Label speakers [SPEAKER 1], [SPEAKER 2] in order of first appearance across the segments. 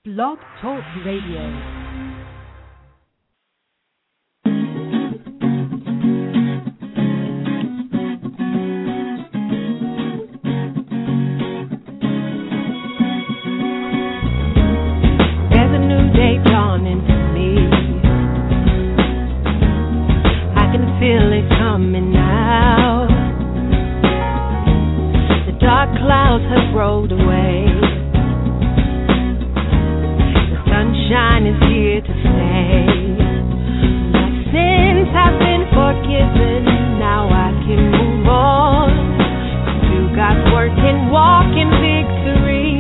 [SPEAKER 1] Blog Talk Radio.
[SPEAKER 2] Feel it coming out. The dark clouds have rolled away. The sunshine is here to stay. My sins have been forgiven. Now I can move on. Do God's work and walk in victory.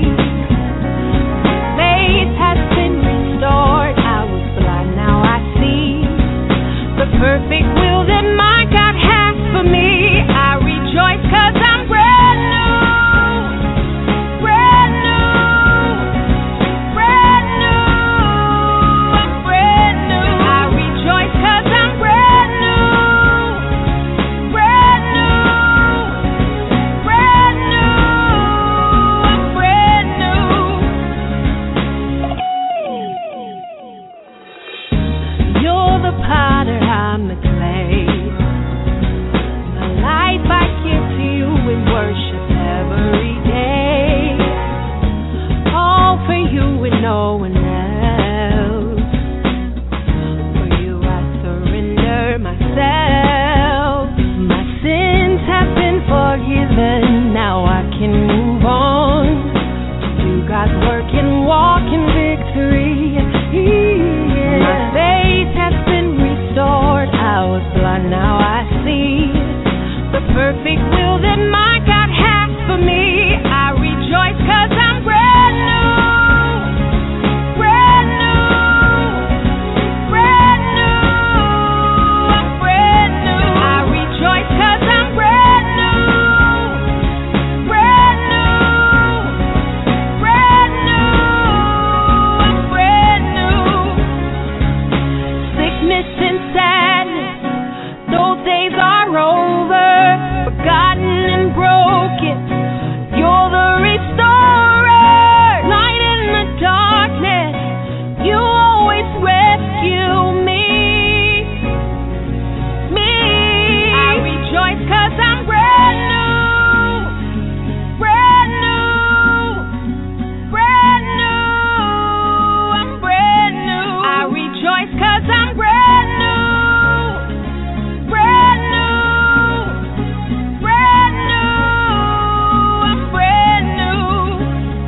[SPEAKER 2] Faith has been restored. I was blind, now I see the perfect will that my God has for me. I rejoice 'cause I'm brand new, brand new, brand new, I'm brand new. I rejoice 'cause I'm brand new, brand new, brand new, I'm brand new. You're the potter, I'm the clay. My life I give to you in worship every day. All for you and no one else. For you I surrender myself. My sins have been forgiven. Now I can move on to do God's work and walk in victory. My faith has been restored. I was blind, now I see the perfect will that my God has for me. I rejoice 'cause I'm brand new, brand new, brand new, I'm brand new. I rejoice 'cause I'm brand new, brand new, brand new, I'm brand new. Sickness and sadness, those days are over, forgotten and broken. You're the restorer, light in the darkness. You always rescue me. I rejoice 'cause I'm brand new, brand new, brand new, I'm brand new. I rejoice 'cause I'm brand new, brand new, brand new, I'm brand new.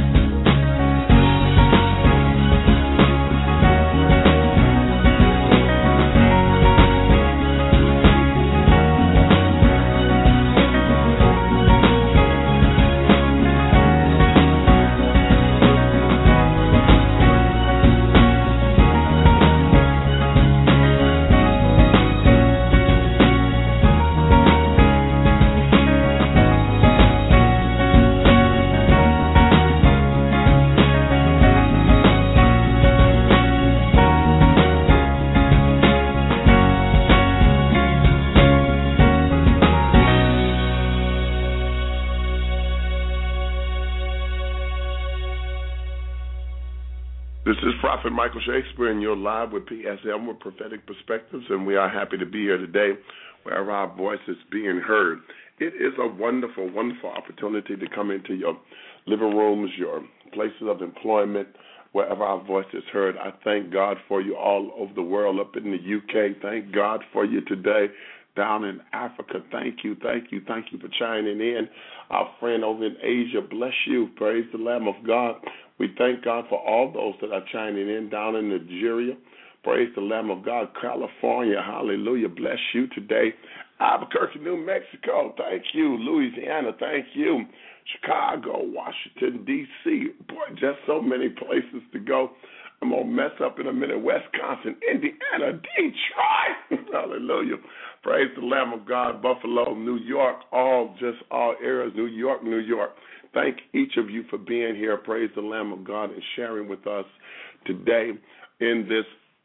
[SPEAKER 3] This is Prophet Michael Shakespeare, and you're live with PSM with Prophetic Perspectives, and we are happy to be here today wherever our voice is being heard. It is a wonderful, wonderful opportunity to come into your living rooms, your places of employment, wherever our voice is heard. I thank God for you all over the world, up in the UK. Thank God for you today. Down in Africa, thank you for chiming in. Our friend over in Asia, bless you. Praise the Lamb of God. We thank God for all those that are chiming in down in Nigeria. Praise the Lamb of God. California, hallelujah, bless you today. Albuquerque, New Mexico, thank you. Louisiana, thank you. Chicago, Washington, D.C. Boy, just so many places to go. I'm going to mess up in a minute. Wisconsin, Indiana, Detroit. Hallelujah. Praise the Lamb of God. Buffalo, New York, all areas. New York. Thank each of you for being here. Praise the Lamb of God and sharing with us today in this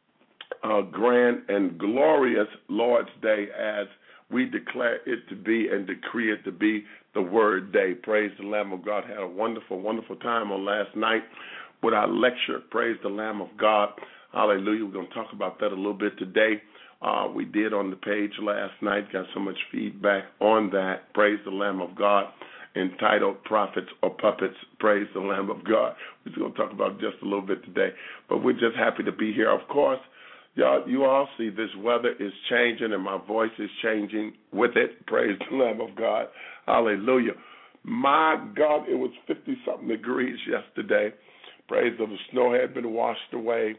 [SPEAKER 3] grand and glorious Lord's Day as we declare it to be and decree it to be the Word Day. Praise the Lamb of God. Had a wonderful, wonderful time on last night with our lecture, Praise the Lamb of God. Hallelujah. We're going to talk about that a little bit today. We did on the page last night, got so much feedback on that. Praise the Lamb of God, entitled Prophets or Puppets, Praise the Lamb of God. We're just going to talk about just a little bit today, but we're just happy to be here. Of course, y'all, you all see this weather is changing and my voice is changing with it. Praise the Lamb of God. Hallelujah. My God, it was 50-something degrees yesterday. Praise the snow had been washed away,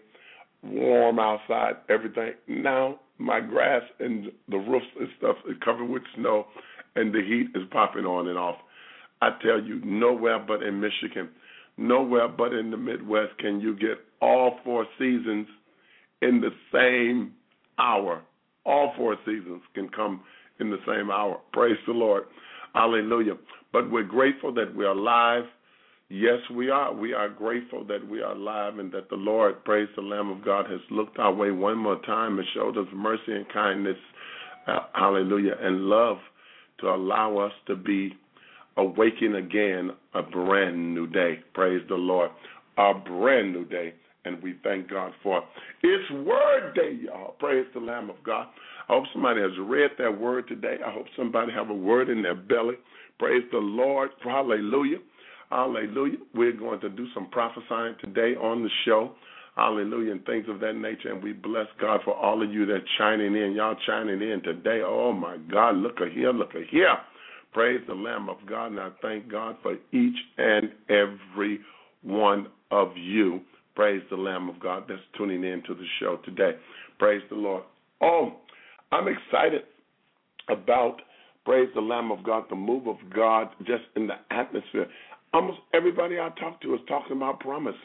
[SPEAKER 3] warm outside, everything. Now my grass and the roofs and stuff is covered with snow, and the heat is popping on and off. I tell you, nowhere but in Michigan, nowhere but in the Midwest can you get all 4 seasons in the same hour. All 4 seasons can come in the same hour. Praise the Lord. Hallelujah. But we're grateful that we're alive. Yes, we are. We are grateful that we are alive and that the Lord, praise the Lamb of God, has looked our way one more time and showed us mercy and kindness, hallelujah, and love to allow us to be awakened again a brand new day. Praise the Lord. A brand new day, and we thank God for it. It's Word Day, y'all. Praise the Lamb of God. I hope somebody has read that word today. I hope somebody have a word in their belly. Praise the Lord. Hallelujah. Hallelujah. We're going to do some prophesying today on the show. Hallelujah, and things of that nature. And we bless God for all of you that chiming in. Y'all chiming in today. Oh, my God. Look at here. Look at here. Praise the Lamb of God. And I thank God for each and every one of you. Praise the Lamb of God that's tuning in to the show today. Praise the Lord. Oh, I'm excited about, praise the Lamb of God, the move of God just in the atmosphere. Almost everybody I talk to is talking about promise.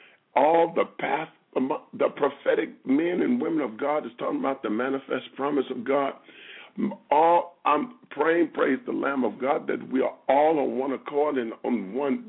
[SPEAKER 3] All the past, the prophetic men and women of God is talking about the manifest promise of God. I'm praying, praise the Lamb of God, that we are all on one accord and on one,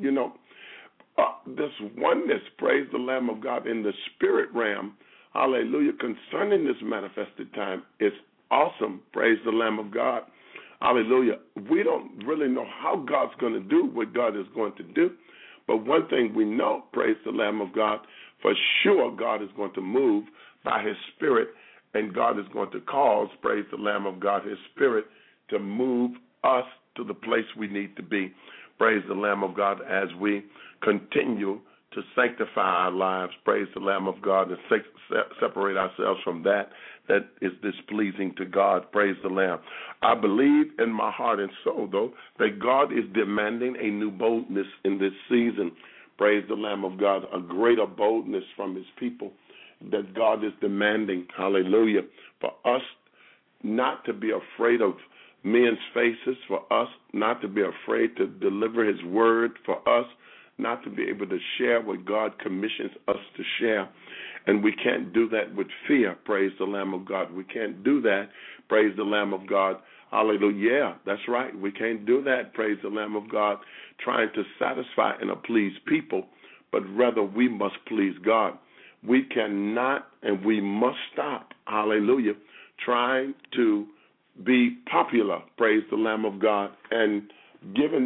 [SPEAKER 3] this oneness, praise the Lamb of God, in the spirit realm, hallelujah, concerning this manifested time is awesome, praise the Lamb of God. Hallelujah. We don't really know how God's going to do what God is going to do. But one thing we know, praise the Lamb of God, for sure God is going to move by his spirit, and God is going to cause, praise the Lamb of God, his spirit to move us to the place we need to be. Praise the Lamb of God as we continue to sanctify our lives. Praise the Lamb of God and separate ourselves from that is displeasing to God. Praise the Lamb. I believe in my heart and soul, though, that God is demanding a new boldness in this season. Praise the Lamb of God, a greater boldness from his people that God is demanding, hallelujah, for us not to be afraid of men's faces, for us not to be afraid to deliver his word, for us not to be able to share what God commissions us to share. And we can't do that with fear, praise the Lamb of God. We can't do that, praise the Lamb of God. Hallelujah. Yeah, that's right. We can't do that, praise the Lamb of God, trying to satisfy and please people, but rather we must please God. We cannot and we must stop, hallelujah, trying to be popular, praise the Lamb of God, and giving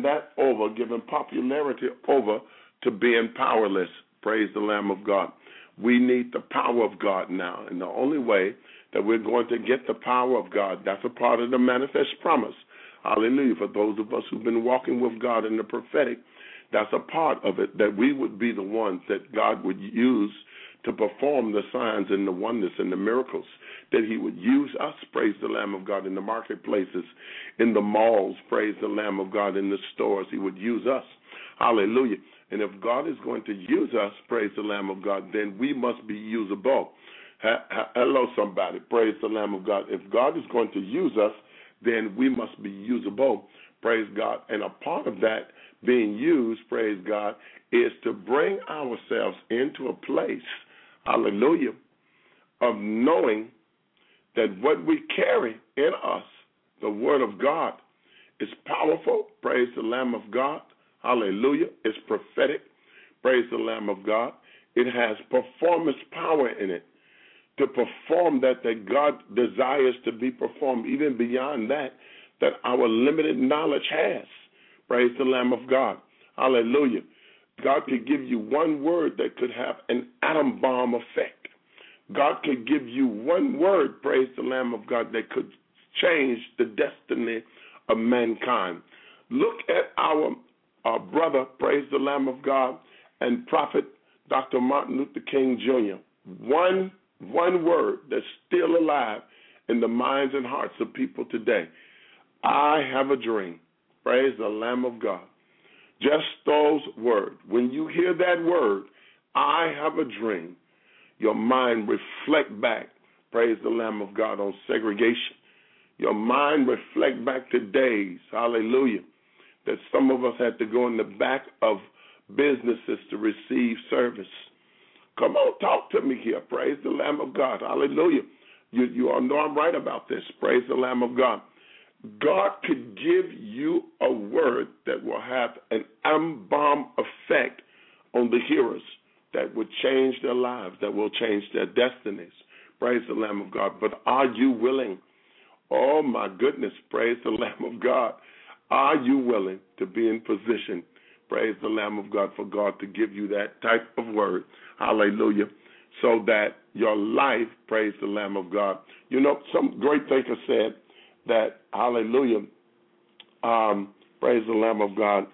[SPEAKER 3] popularity over to being powerless, praise the Lamb of God. We need the power of God now, and the only way that we're going to get the power of God, that's a part of the manifest promise. Hallelujah. For those of us who've been walking with God in the prophetic, that's a part of it, that we would be the ones that God would use to perform the signs and the wonders and the miracles, that he would use us, praise the Lamb of God, in the marketplaces, in the malls, praise the Lamb of God, in the stores. He would use us. Hallelujah. And if God is going to use us, praise the Lamb of God, then we must be usable. Hello, somebody. Praise the Lamb of God. If God is going to use us, then we must be usable. Praise God. And a part of that being used, praise God, is to bring ourselves into a place, hallelujah, of knowing that what we carry in us, the Word of God, is powerful. Praise the Lamb of God. Hallelujah. It's prophetic. Praise the Lamb of God. It has performance power in it to perform that God desires to be performed, even beyond that our limited knowledge has. Praise the Lamb of God. Hallelujah. God could give you one word that could have an atom bomb effect. God could give you one word, praise the Lamb of God, that could change the destiny of mankind. Look at our brother, praise the Lamb of God, and Prophet Dr. Martin Luther King Jr. One word that's still alive in the minds and hearts of people today. I have a dream. Praise the Lamb of God. Just those words. When you hear that word, I have a dream, your mind reflect back, praise the Lamb of God, on segregation. Your mind reflect back to days, hallelujah, that some of us had to go in the back of businesses to receive service. Come on, talk to me here. Praise the Lamb of God. Hallelujah. You all know I'm right about this. Praise the Lamb of God. God could give you a word that will have an atom bomb effect on the hearers that would change their lives, that will change their destinies. Praise the Lamb of God. But are you willing? Oh, my goodness. Praise the Lamb of God. Are you willing to be in position, praise the Lamb of God, for God to give you that type of word, hallelujah, so that your life, praise the Lamb of God. You know, some great thinker said that, hallelujah, praise the Lamb of God,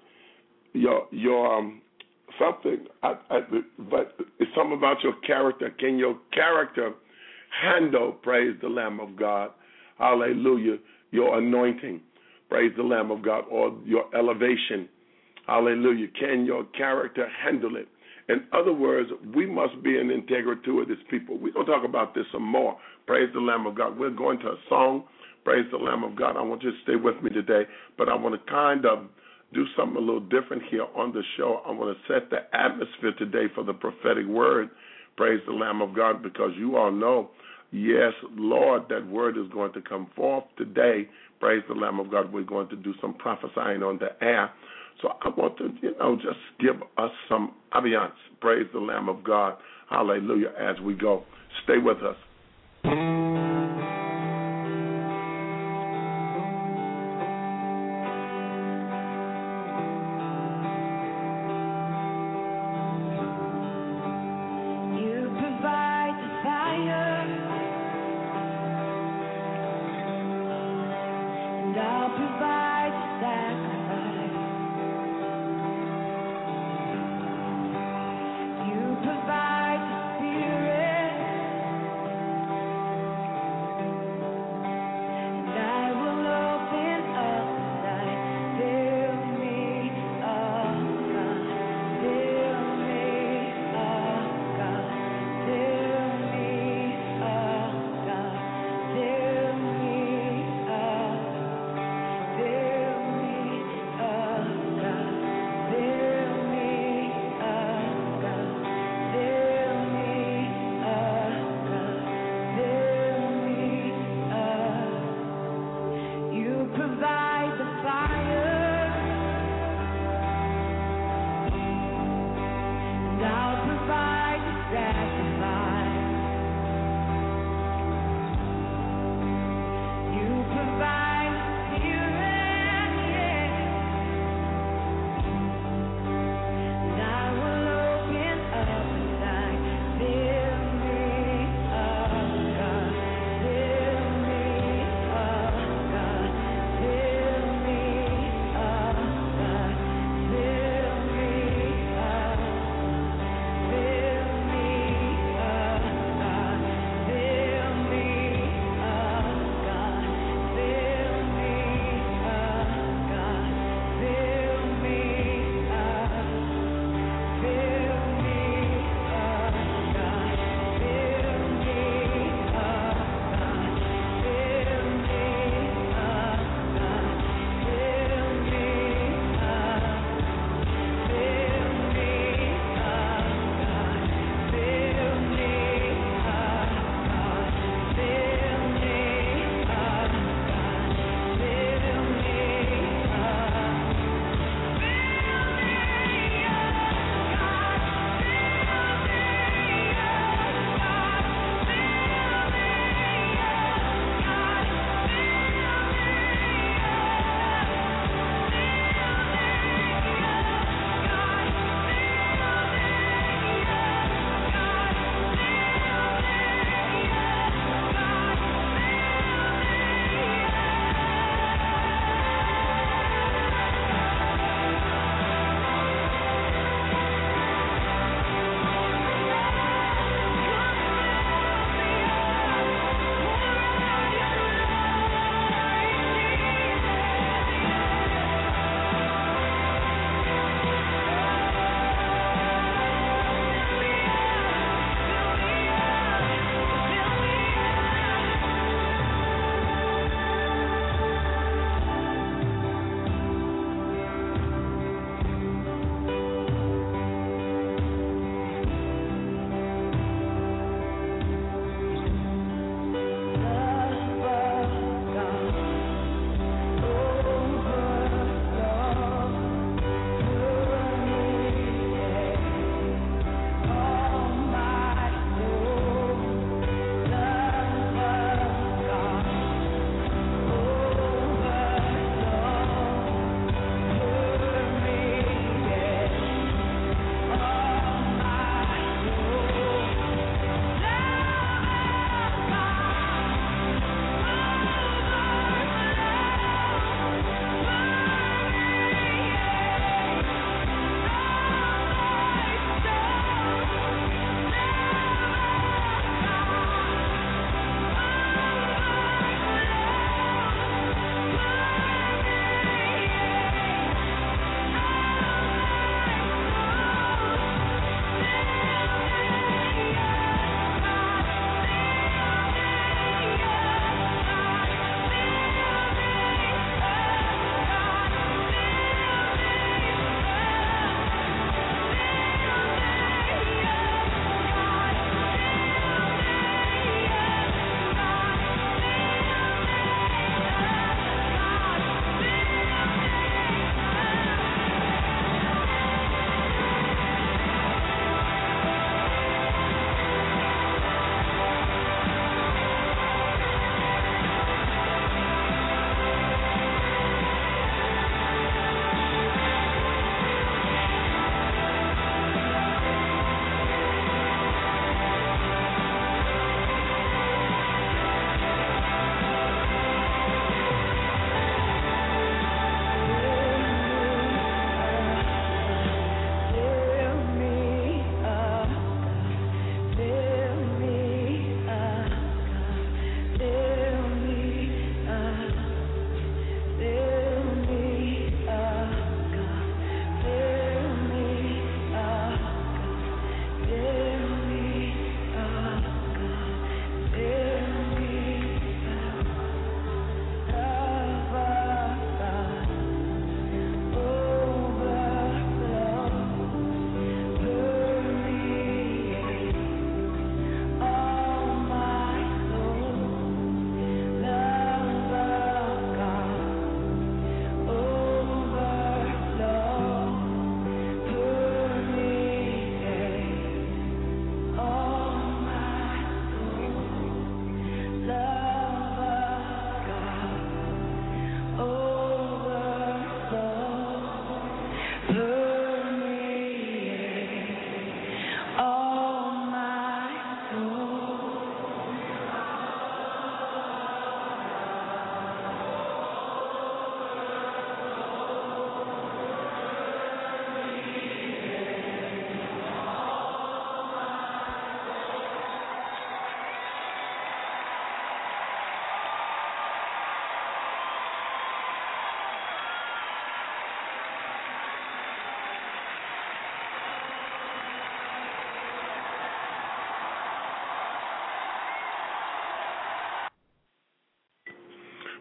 [SPEAKER 3] your something, but it's something about your character. Can your character handle, praise the Lamb of God, hallelujah, your anointing? Praise the Lamb of God, or your elevation. Hallelujah. Can your character handle it? In other words, we must be an integrity to this people. We're going to talk about this some more. Praise the Lamb of God. We're going to a song. Praise the Lamb of God. I want you to stay with me today, but I want to kind of do something a little different here on the show. I want to set the atmosphere today for the prophetic word. Praise the Lamb of God, because you all know, yes, Lord, that word is going to come forth today. Praise the Lamb of God. We're going to do some prophesying on the air. So I want to, just give us some ambiance. Praise the Lamb of God. Hallelujah, as we go. Stay with us.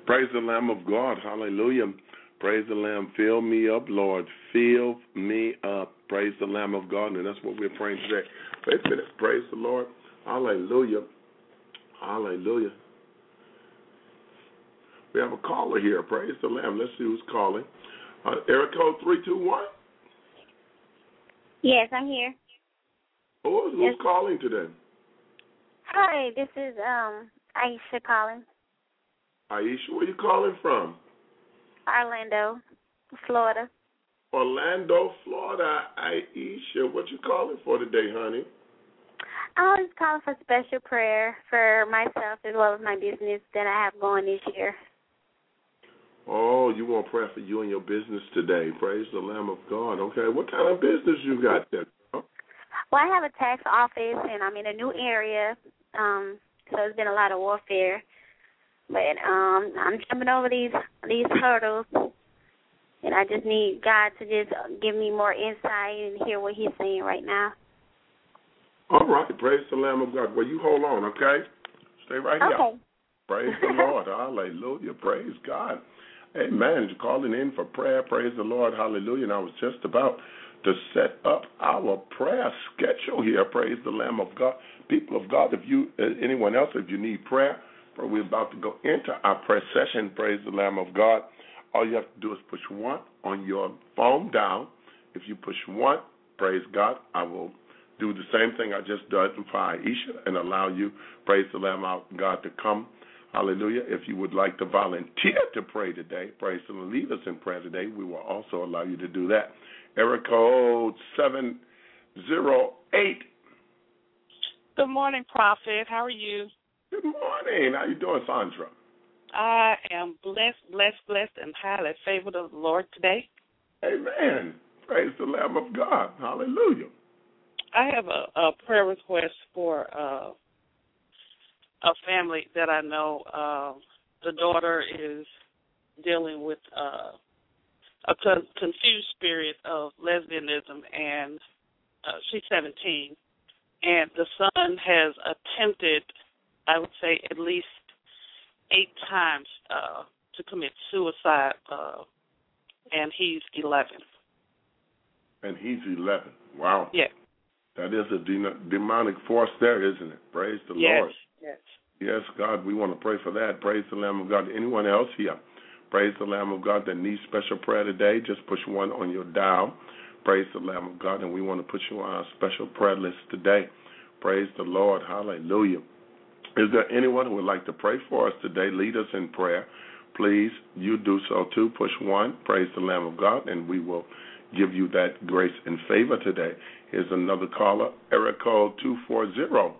[SPEAKER 3] Praise the Lamb of God. Hallelujah. Praise the Lamb. Fill me up, Lord. Fill me up. Praise the Lamb of God. And that's what we're praying today. Wait a minute. Praise the Lord. Hallelujah. Hallelujah. We have a caller here. Praise the Lamb. Let's see who's calling. Area code 321.
[SPEAKER 1] Yes, I'm here.
[SPEAKER 3] Who's calling today?
[SPEAKER 1] Hi, this is Aisha calling.
[SPEAKER 3] Aisha, where you calling from?
[SPEAKER 1] Orlando, Florida.
[SPEAKER 3] Orlando, Florida. Aisha, what you calling for today, honey?
[SPEAKER 1] I was calling for special prayer for myself as well as my business that I have going this year.
[SPEAKER 3] Oh, you want prayer for you and your business today. Praise the Lamb of God. Okay, what kind of business you got there? Huh?
[SPEAKER 1] Well, I have a tax office, and I'm in a new area, so it's been a lot of warfare. But I'm jumping over these hurdles, and I just need God to just give me more insight and hear what he's saying right now.
[SPEAKER 3] All right, praise the Lamb of God. Well, you hold on, okay? Stay right here.
[SPEAKER 1] Okay.
[SPEAKER 3] Praise the Lord. Hallelujah. Praise God. Amen. You're calling in for prayer. Praise the Lord. Hallelujah. And I was just about to set up our prayer schedule here. Praise the Lamb of God. People of God, if you, anyone else, if you need prayer, we're about to go into our prayer session. Praise the Lamb of God. All you have to do is push 1 on your phone down. If you push 1, praise God, I will do the same thing I just did for Aisha and allow you, praise the Lamb of God, to come. Hallelujah. If you would like to volunteer to pray today, praise the Lord, lead us in prayer today, we will also allow you to do that. Area code 708.
[SPEAKER 4] Good morning, Prophet. How are you?
[SPEAKER 3] Good morning. How you doing, Sandra?
[SPEAKER 4] I am blessed, and highly favored of the Lord today.
[SPEAKER 3] Amen. Praise the Lamb of God. Hallelujah.
[SPEAKER 4] I have a prayer request for a family that I know. The daughter is dealing with a confused spirit of lesbianism, and she's 17. And the son has attempted, I would say, at least 8 times to commit suicide, and he's 11.
[SPEAKER 3] And he's 11. Wow.
[SPEAKER 4] Yeah.
[SPEAKER 3] That is a demonic force there, isn't it? Praise the Lord.
[SPEAKER 4] Yes.
[SPEAKER 3] Yes, God, we want to pray for that. Praise the Lamb of God. Anyone else here? Praise the Lamb of God that needs special prayer today, just push 1 on your dial. Praise the Lamb of God, and we want to put you on our special prayer list today. Praise the Lord. Hallelujah. Is there anyone who would like to pray for us today? Lead us in prayer. Please, you do so too. Push 1, praise the Lamb of God, and we will give you that grace and favor today. Here's another caller, area code 240.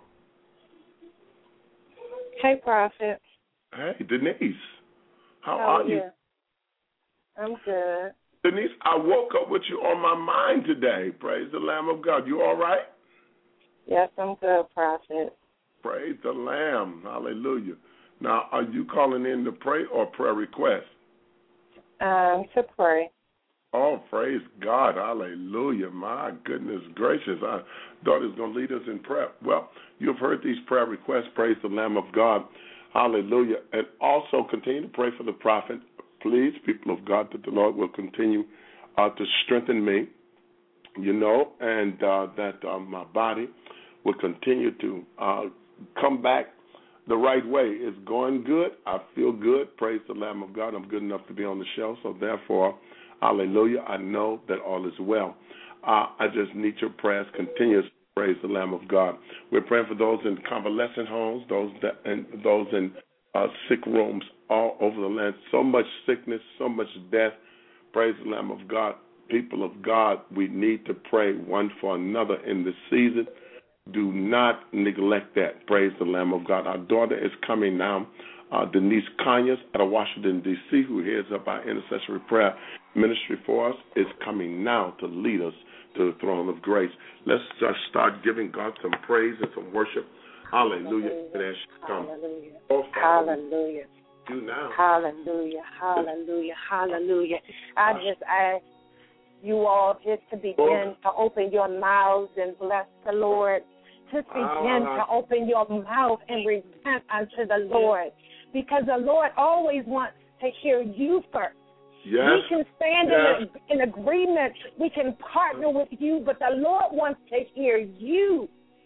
[SPEAKER 5] Hey, Prophet.
[SPEAKER 3] Hey, Denise. How
[SPEAKER 5] are
[SPEAKER 3] you?
[SPEAKER 5] I'm good.
[SPEAKER 3] Denise, I woke up with you on my mind today. Praise the Lamb of God. You all right?
[SPEAKER 5] Yes, I'm good, Prophet.
[SPEAKER 3] Praise the Lamb. Hallelujah. Now, are you calling in to pray or prayer request?
[SPEAKER 5] To pray.
[SPEAKER 3] Oh, praise God. Hallelujah. My goodness gracious. Our daughter's going to lead us in prayer. Well, you've heard these prayer requests. Praise the Lamb of God. Hallelujah. And also continue to pray for the prophet. Please, people of God, that the Lord will continue to strengthen me, and that my body will continue to come back the right way. It's going good. I feel good. Praise the Lamb of God. I'm good enough to be on the show. So therefore, hallelujah, I know that all is well. I just need your prayers continuous. Praise the Lamb of God. We're praying for those in convalescent homes, those in sick rooms all over the land. So much sickness, so much death. Praise the Lamb of God. People of God, we need to pray one for another in this season. Do not neglect that. Praise the Lamb of God. Our daughter is coming now, Denise Conyers out of Washington, D.C., who heads up our intercessory prayer ministry for us, is coming now to lead us to the throne of grace. Let's just start giving God some praise and some worship. Hallelujah. And as she comes.
[SPEAKER 5] Hallelujah.
[SPEAKER 3] Oh, Father,
[SPEAKER 5] Hallelujah.
[SPEAKER 3] you now.
[SPEAKER 5] Hallelujah. Hallelujah. Hallelujah. I just ask you all just to begin to open your mouths and bless the Lord. Just begin to open your mouth and repent unto the Lord. Because the Lord always wants to hear you first.
[SPEAKER 3] Yes.
[SPEAKER 5] We can stand in agreement. We can partner with you, but the Lord wants to hear you.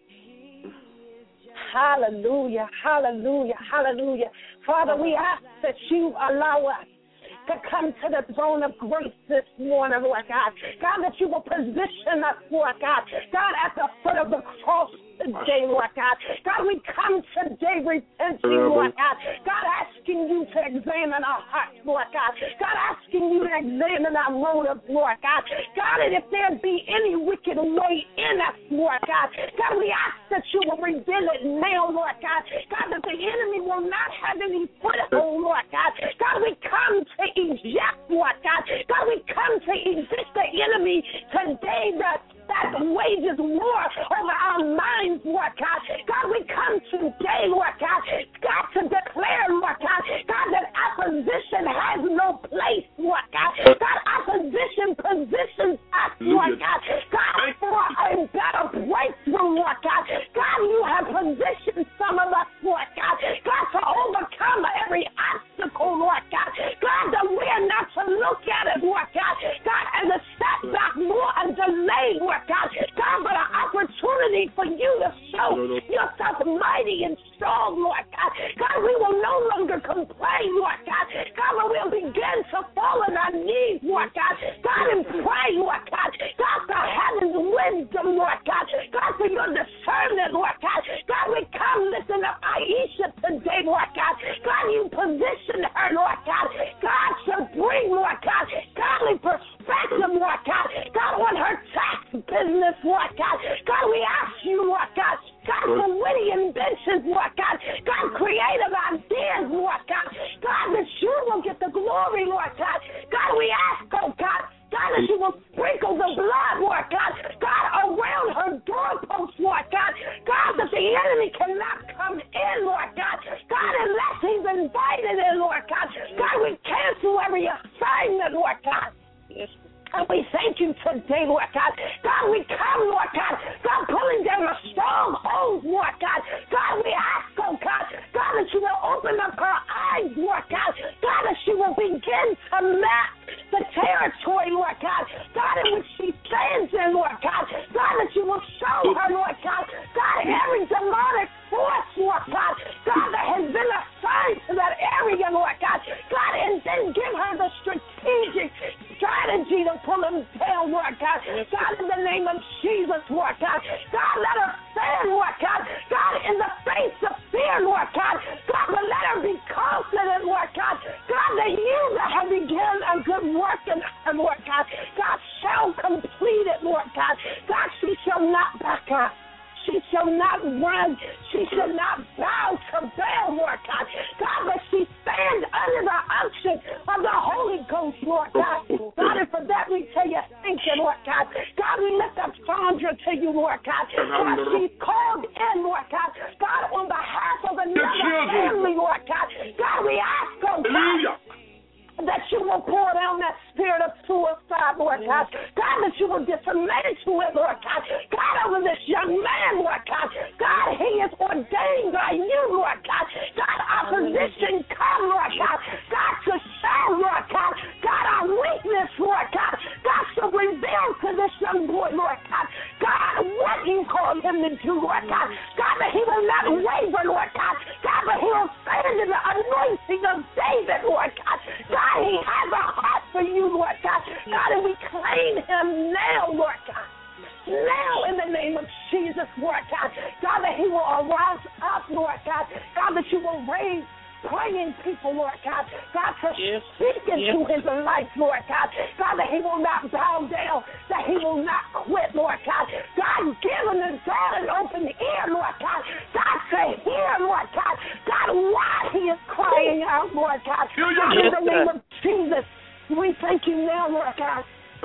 [SPEAKER 5] Hallelujah, hallelujah, hallelujah. Father, we ask that you allow us to come to the throne of grace this morning, Lord God. God, that you will position us, Lord God. God, at the foot of the cross today, Lord God. God, we come today repenting, Lord God. God, asking you to examine our hearts, Lord God. God, asking you to examine our motives, Lord God. God, and if there be any wicked way in us, Lord God, God, we ask that you will reveal it now, Lord God. God, that the enemy will not have any foothold, Lord God. God, we come to eject, Lord God. God, we come to eject the enemy today that wages war over our minds, Lord God. God, we come today, Lord God, God, to declare, Lord God, God, that opposition has no place, Lord God. God, opposition positions us, Lord God, God, for a better breakthrough, Lord God. God, you have positioned some of us, Lord God, God, to overcome every obstacle, Lord God. God, that we are not to look at it, Lord God, God, as a setback, nor a delay, Lord God, God, but an opportunity for you to show yourself mighty and strong, Lord God. God, we will no longer complain, Lord God. God, but we'll begin to fall on our knees, Lord God. God, and pray, Lord God. God, for heaven's wisdom, Lord God. God, for your discernment, Lord God. God, we come lifting up Aisha today, Lord God. God, you position her, Lord God. God, to bring, Lord God, godly perspective, Lord God. God, on her tax business, Lord God. God, we ask you, Lord God. God, for witty inventions, Lord God. God, creative ideas, Lord God. God, that you will get the glory, Lord God. God, we ask, oh God, God, that you will sprinkle the blood, Lord God. God, around her doorposts, Lord God. God, that the enemy cannot come in, Lord God. God, unless he's invited in, Lord God. God, we cancel every assignment, Lord God. Yes. And we thank you today, Lord God. God, we come, Lord God. God, pulling down the strongholds, Lord God. God, we ask, oh God, God, that you will open up her eyes, Lord God. God, that she will begin to map the territory, Lord God. God, in which she stands in, Lord God. God, that you will show her, Lord God. God, every demonic force, Lord God. God, that has been assigned to that area, Lord God. God, and then give her the strategic strategy to pull them down, Lord God. God, in the name of Jesus, Lord God. God, let her stand, Lord God. God, in the face of fear, Lord God. God, but let her be confident, Lord God. God, that you that have begun a good work in her, Lord God. God, shall complete it, Lord God. God, she shall not back up. She shall not run. She shall not bow to Baal, Lord God. God, but she stands under the unction of the Holy Ghost, Lord God. God, and for that we tell you thank you, Lord God. God, we lift up Sandra to you, Lord God. God, she's called in, Lord God. God, on behalf of another family, Lord God. God, we ask, oh God, that you will pour down that spirit of suicide, Lord God. God, that you will dismantle it, Lord God. God, over this young man, Lord God. God, he is ordained by you, Lord God. God, opposition come, Lord God. God, to show, Lord God. God, our weakness, Lord God. God, to reveal to this young boy, Lord God. God, what you call him to do, Lord God. God, that he will not waver, Lord God. God, but he will stand in the anointing of David, Lord God. God, he has a heart for you, Lord God. God, and we claim him now, Lord God. Now, in the name of Jesus, Lord God. God, that he will arise up, Lord God. God, that you will raise praying people, Lord God. God, to speak into his life, Lord God. God, that he will not bow down, that he will not quit, Lord God. God, give him the door and open ear, Lord God. God, to hear, Lord God. God, why he is crying out, Lord God. God, in the name of Jesus, we thank you now, Lord God.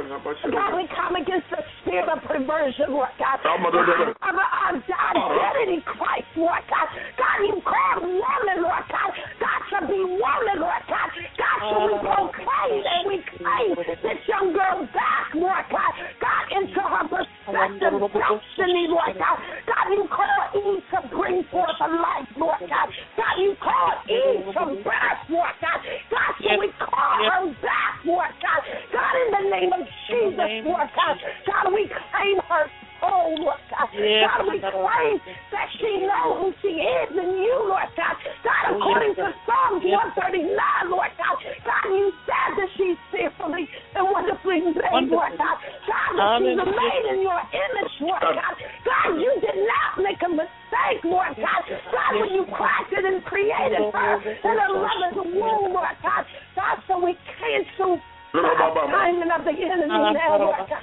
[SPEAKER 5] God, we come against the spirit of perversion, Lord God. Of our identity, Christ, Lord God. God, you called woman, Lord God. God, to be woman, Lord God. God, so we proclaim and we claim this young girl back, Lord God. God, into her perspective, destiny, Lord God. God, you call Eve to bring forth a life, Lord God. God, you call Eve from birth, Lord God. God, so we that she knows who she is in you, Lord God. God, according to Psalms 139, Lord God, God, you said that she's fearfully and wonderfully made, Lord God. God, that she's made in your image, Lord God. God, you did not make a mistake, Lord God. God, when you crafted and created her in her mother's womb, Lord God. God, so we cancel the assignment of the enemy now, Lord God.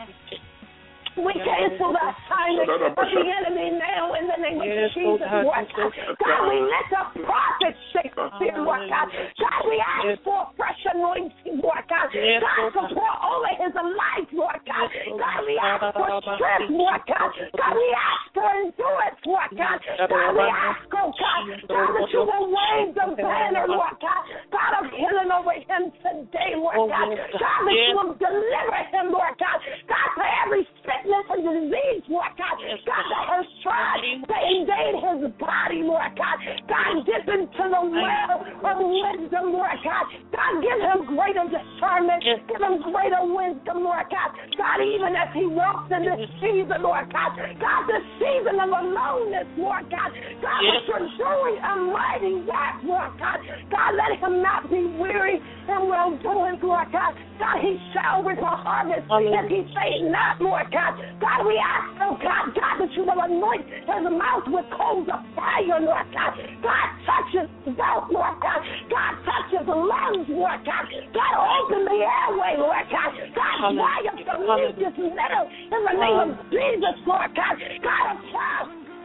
[SPEAKER 5] We cancel the assignment of the enemy now in the name of Jesus, Lord God. God, we let the prophet Shakespeare, Lord God. God, we ask for a fresh anointing, Lord God. God, to pour over his life, Lord God. God, we ask for strength, Lord God. God, we ask for endurance, Lord God. God, we ask, oh God, God, that you will wave the banner, Lord God. God, of healing over him today, Lord God. God, that you will deliver him, Lord God. God, for every sickness and disease, Lord God. God, that has tried to invade his body, Lord God. God, dip into the well of wisdom, Lord God. God, give him greater discernment. Give him greater wisdom, Lord God. God, even as he walks in this season, Lord God. God, this season of aloneness, Lord God. God, that you're doing a mighty work, Lord God. God, let him not be weary and well-doing, Lord God. God, he shall reap a harvest if he faint not, Lord God. God, we ask, oh God, God, that you will anoint his mouth with coals of fire, Lord God. God, touch his mouth, Lord God. God, touch his lungs, Lord God. God, open the airway, Lord God. God, dry up the mucus metal in the name of Jesus, Lord God. God, apply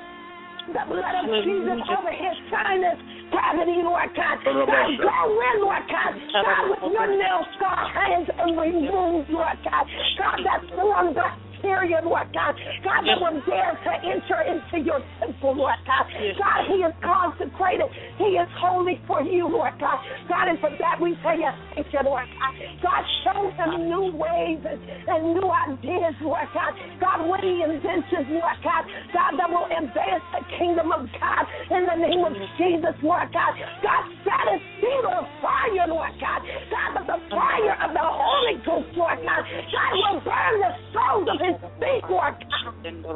[SPEAKER 5] the blood of Jesus over his sinus cavity, Lord God. God, go in, Lord God. God, with your nail scar hands and remove, Lord God. God, that form bacteria, Lord God. God, that will dare to enter into your temple, Lord God. God, he is consecrated. He is holy for you, Lord God. God, and for that we say yes, thank you, Lord God. God, show him new ways and new ideas, Lord God. God, witty inventions, Lord God. God, that will advance the kingdom of God in the name of Jesus, Lord God. God, set his feet on fire, Lord God. God, that the fire of the Holy Ghost, Lord God. God will burn the souls of his feet, Lord God.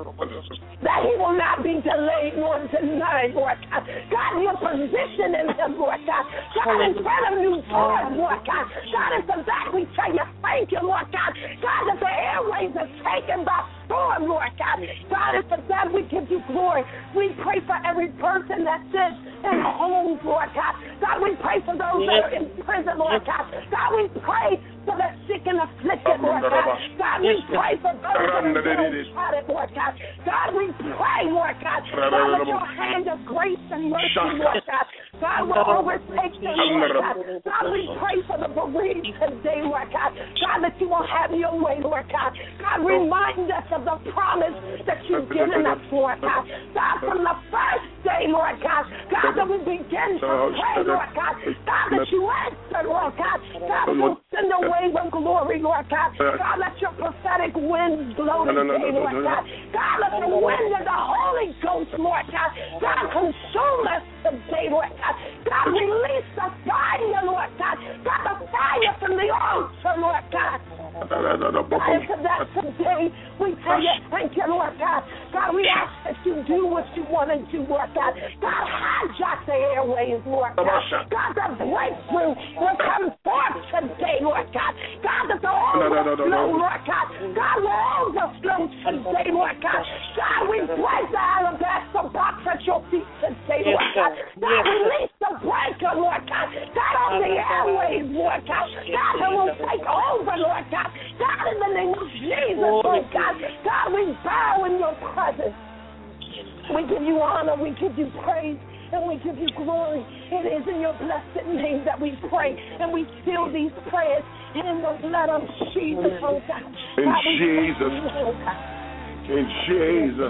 [SPEAKER 5] That he will not be delayed nor denied, Lord God. God, your position in him, Lord God. God, in front of you, Lord God. God, and for that we tell you thank you, Lord God. God, that the airways are taken by storm, Lord God. God, and for that we give you glory. We pray for every person that sits in homes, Lord God. God, we pray for those that are in prison, Lord God. God, we pray for the sick and afflicted, Lord God. God, we pray for those that are downtrodden, Lord God. God, we pray, Lord God. God, that your hand of grace and mercy, Lord God. God, will overtake them, Lord God. God, we pray for the bereaved today, Lord God. God, that you will have your way, Lord God. God, remind us of the promise that you've given us, Lord God. God, from the first day, Lord God. God, that we begin to pray, Lord God. God, that you answer, Lord God. God, you send away the glory, Lord God. God, let your prophetic wind blow today, Lord God. God, let the wind of the Holy Ghost, Lord God. God, consume us today, Lord God. God, release the fire, Lord God. God, the fire from the altar, Lord God. God, for that today, we tell you, thank you, Lord God. God, we ask that you do what you want to do, Lord God. God, hijack the airways, Lord God. God, the breakthrough will come forth today, Lord God. God, that the overflow, Lord God. God, will overflow today, Lord God. God, we place the alabaster box at your feet today, Lord God. God, release the breaker, Lord God. God, on the airways, Lord God. God, that will take over, Lord God. God, in the name of Jesus, Lord God. God, we bow in your presence. We give you honor, we give you praise, and we give you glory. It is in your blessed name that we pray, and we seal these prayers in the blood of Jesus, oh God.
[SPEAKER 3] In Jesus. In Jesus.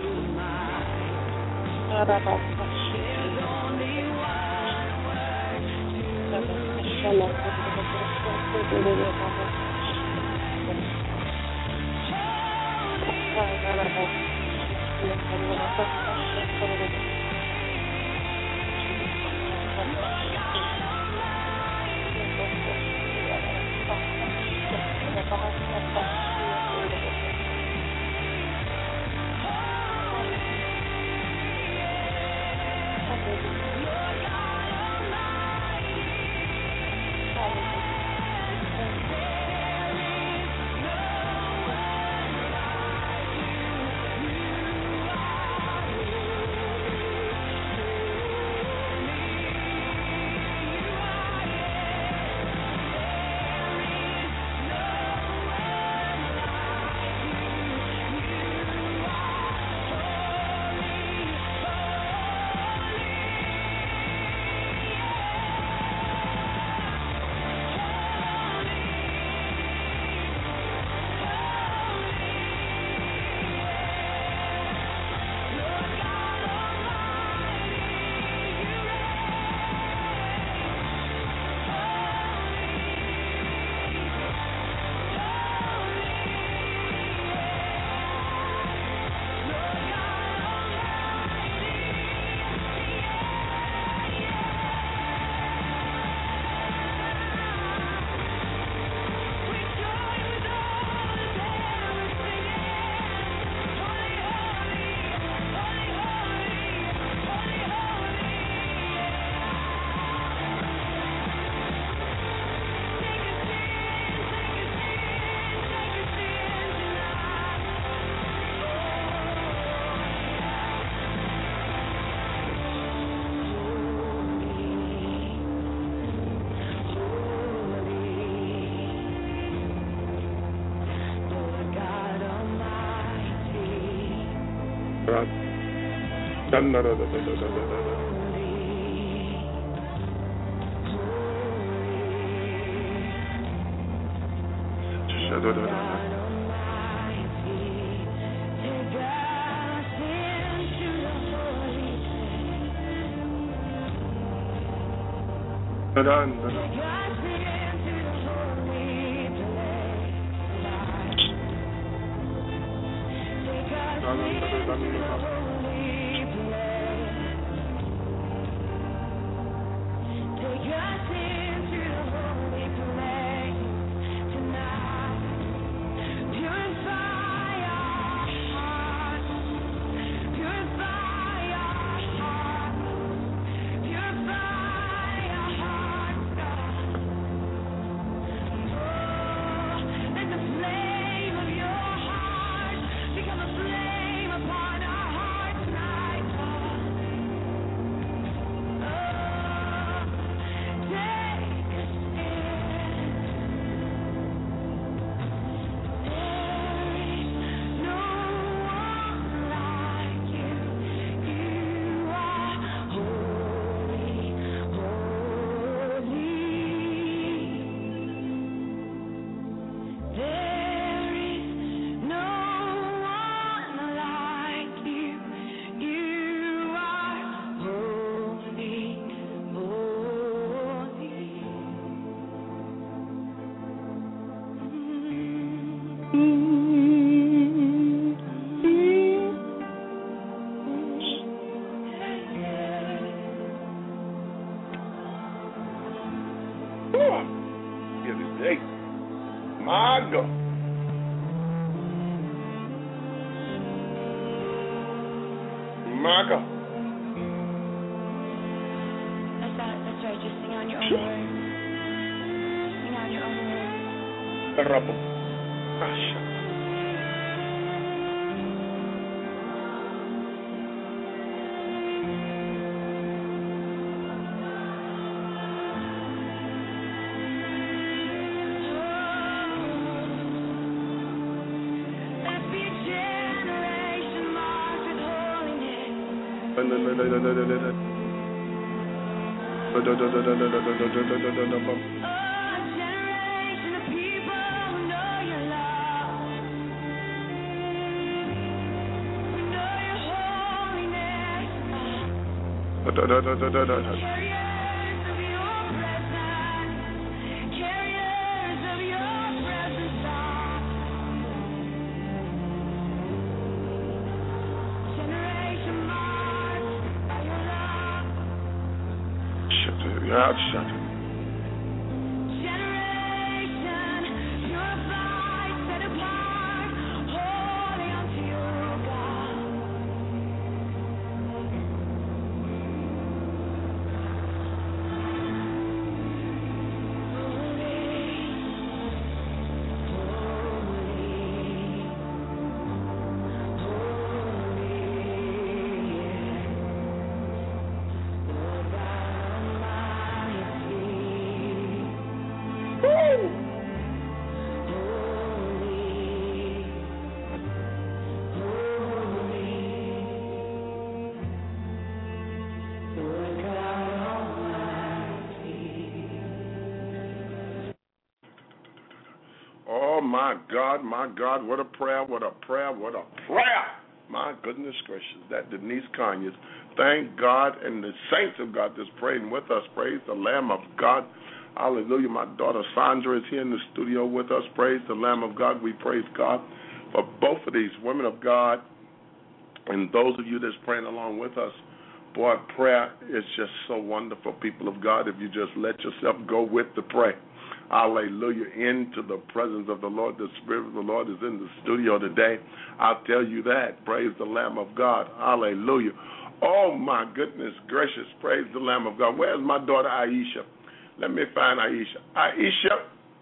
[SPEAKER 3] my God, what a prayer, what a prayer, what a prayer. My goodness gracious, that Denise Conyers. Thank God and the saints of God that's praying with us. Praise the Lamb of God. Hallelujah. My daughter Sandra is here in the studio with us. Praise the Lamb of God. We praise God for both of these women of God and those of you that's praying along with us. Boy, prayer is just so wonderful, people of God, if you just let yourself go with the prayer. Hallelujah. Into the presence of the Lord. The Spirit of the Lord is in the studio today. I'll tell you that. Praise the Lamb of God. Hallelujah. Oh, my goodness gracious. Praise the Lamb of God. Where's my daughter Aisha? Let me find Aisha.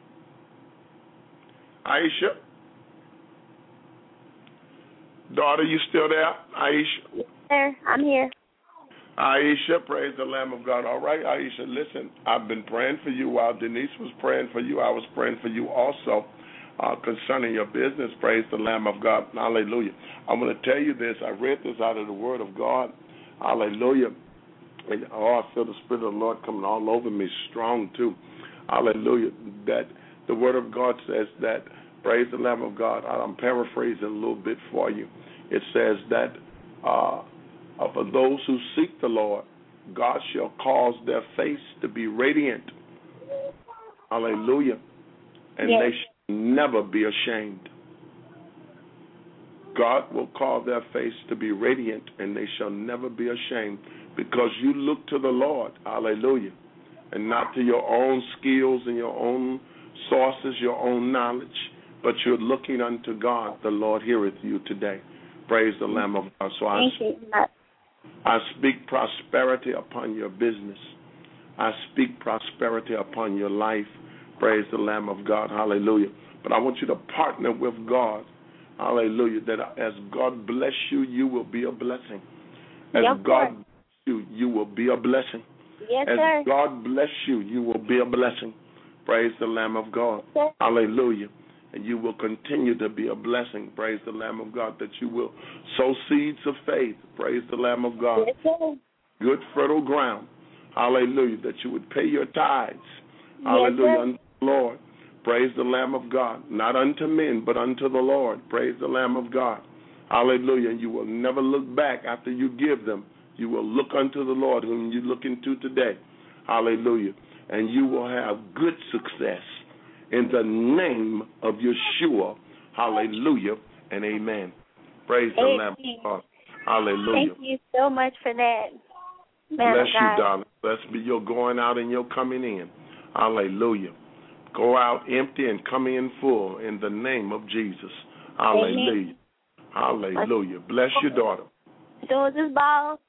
[SPEAKER 3] Aisha? Daughter, you still there? Aisha?
[SPEAKER 1] Yes, sir. I'm here.
[SPEAKER 3] Aisha, praise the Lamb of God. All right, Aisha, listen, I've been praying for you while Denise was praying for you. I was praying for you also concerning your business. Praise the Lamb of God. Hallelujah. I'm going to tell you this. I read this out of the Word of God. Hallelujah. And, I feel the Spirit of the Lord coming all over me strong, too. Hallelujah. That the Word of God says that, praise the Lamb of God. I'm paraphrasing a little bit for you. It says that for those who seek the Lord, God shall cause their face to be radiant. Hallelujah. And
[SPEAKER 1] yes.
[SPEAKER 3] they shall never be ashamed. God will cause their face to be radiant, and they shall never be ashamed, because you look to the Lord. Hallelujah. And not to your own skills and your own sources, your own knowledge, but you're looking unto God. The Lord heareth you today. Praise the Lamb of God. So I speak prosperity upon your business. I speak prosperity upon your life. Praise the Lamb of God. Hallelujah. But I want you to partner with God. Hallelujah. That as God bless you, you will be a blessing. As God bless you, you will be a blessing.
[SPEAKER 1] Yes,
[SPEAKER 3] as
[SPEAKER 1] sir.
[SPEAKER 3] God bless you, you will be a blessing. Praise the Lamb of God. Yes. Hallelujah. And you will continue to be a blessing. Praise the Lamb of God. That you will sow seeds of faith. Praise the Lamb of God.
[SPEAKER 1] Yes, sir.
[SPEAKER 3] Good fertile ground. Hallelujah. That you would pay your tithes.
[SPEAKER 1] Yes,
[SPEAKER 3] hallelujah.
[SPEAKER 1] Sir.
[SPEAKER 3] Unto the Lord. Praise the Lamb of God. Not unto men, but unto the Lord. Praise the Lamb of God. Hallelujah. And you will never look back after you give them. You will look unto the Lord, whom you look into today. Hallelujah. And you will have good success. In the name of Yeshua, hallelujah and amen. Praise the Lamb of God. Hallelujah.
[SPEAKER 1] Thank you so much for that, man.
[SPEAKER 3] Bless you, darling. Bless be your going out and your coming in. Hallelujah. Go out empty and come in full in the name of Jesus. Hallelujah. Amen. Hallelujah. Bless your daughter.
[SPEAKER 1] As soon as this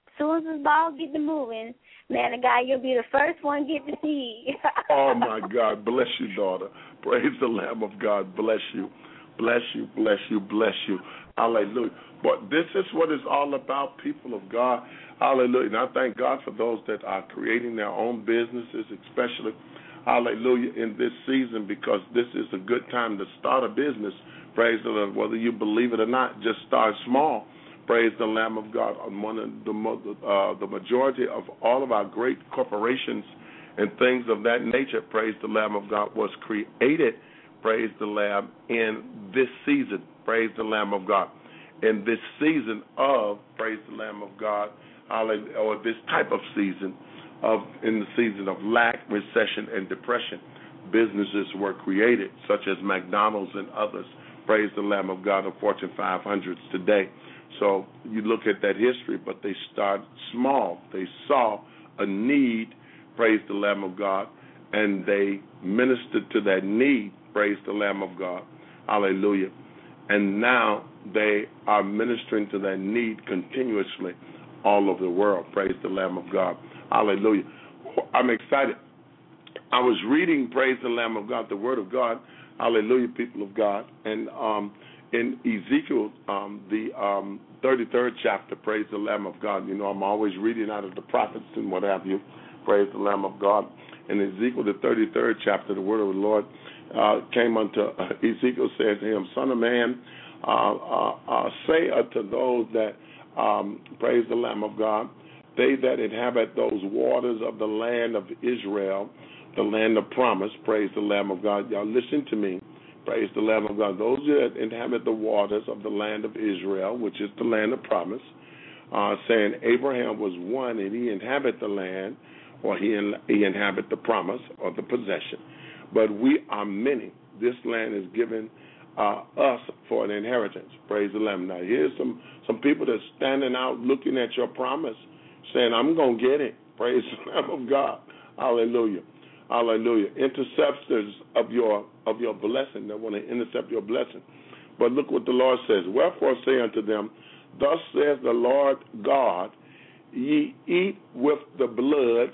[SPEAKER 1] ball get to moving, man of God, you'll be the first one get to see.
[SPEAKER 3] Oh, my God. Bless you, daughter. Praise the Lamb of God. Bless you. Bless you, bless you, bless you. Hallelujah. But this is what it's all about, people of God. Hallelujah. And I thank God for those that are creating their own businesses, especially, hallelujah, in this season, because this is a good time to start a business. Praise the Lord. Whether you believe it or not, just start small. Praise the Lamb of God. One of the majority of all of our great corporations and things of that nature, praise the Lamb of God, was created, praise the Lamb, in this season, praise the Lamb of God. In this season of, praise the Lamb of God, or this type of season, in the season of lack, recession, and depression, businesses were created, such as McDonald's and others, praise the Lamb of God, of Fortune 500s today. So you look at that history, but they start small. They saw a need, praise the Lamb of God, and they ministered to that need, praise the Lamb of God, hallelujah. And now they are ministering to that need continuously all over the world, praise the Lamb of God, hallelujah. I'm excited. I was reading, praise the Lamb of God, the Word of God, hallelujah, people of God, and in Ezekiel, the 33rd chapter, praise the Lamb of God. You know, I'm always reading out of the prophets and what have you, praise the Lamb of God. In Ezekiel, the 33rd chapter, the word of the Lord came unto Ezekiel, says to him, Son of man, say unto those that, praise the Lamb of God, they that inhabit those waters of the land of Israel, the land of promise, praise the Lamb of God. Y'all listen to me. Praise the Lamb of God. Those that inhabit the waters of the land of Israel, which is the land of promise, saying Abraham was one and he inhabit the land, or he inhabit the promise or the possession. But we are many. This land is given us for an inheritance. Praise the Lamb. Now, here's some people that's standing out looking at your promise, saying, I'm going to get it. Praise the Lamb of God. Hallelujah. Hallelujah. Interceptors of your blessing that want to intercept your blessing. But look what the Lord says. Wherefore say unto them, thus says the Lord God, ye eat with the blood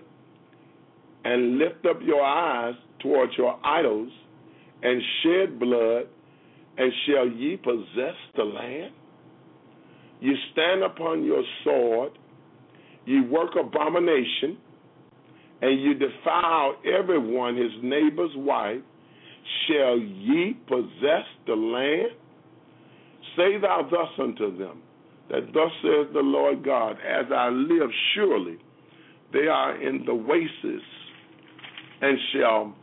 [SPEAKER 3] and lift up your eyes towards your idols and shed blood, and shall ye possess the land? Ye stand upon your sword, ye work abomination, and you defile everyone his neighbor's wife. Shall ye possess the land? Say thou thus unto them, that thus says the Lord God, as I live, surely they are in the wastes, and shall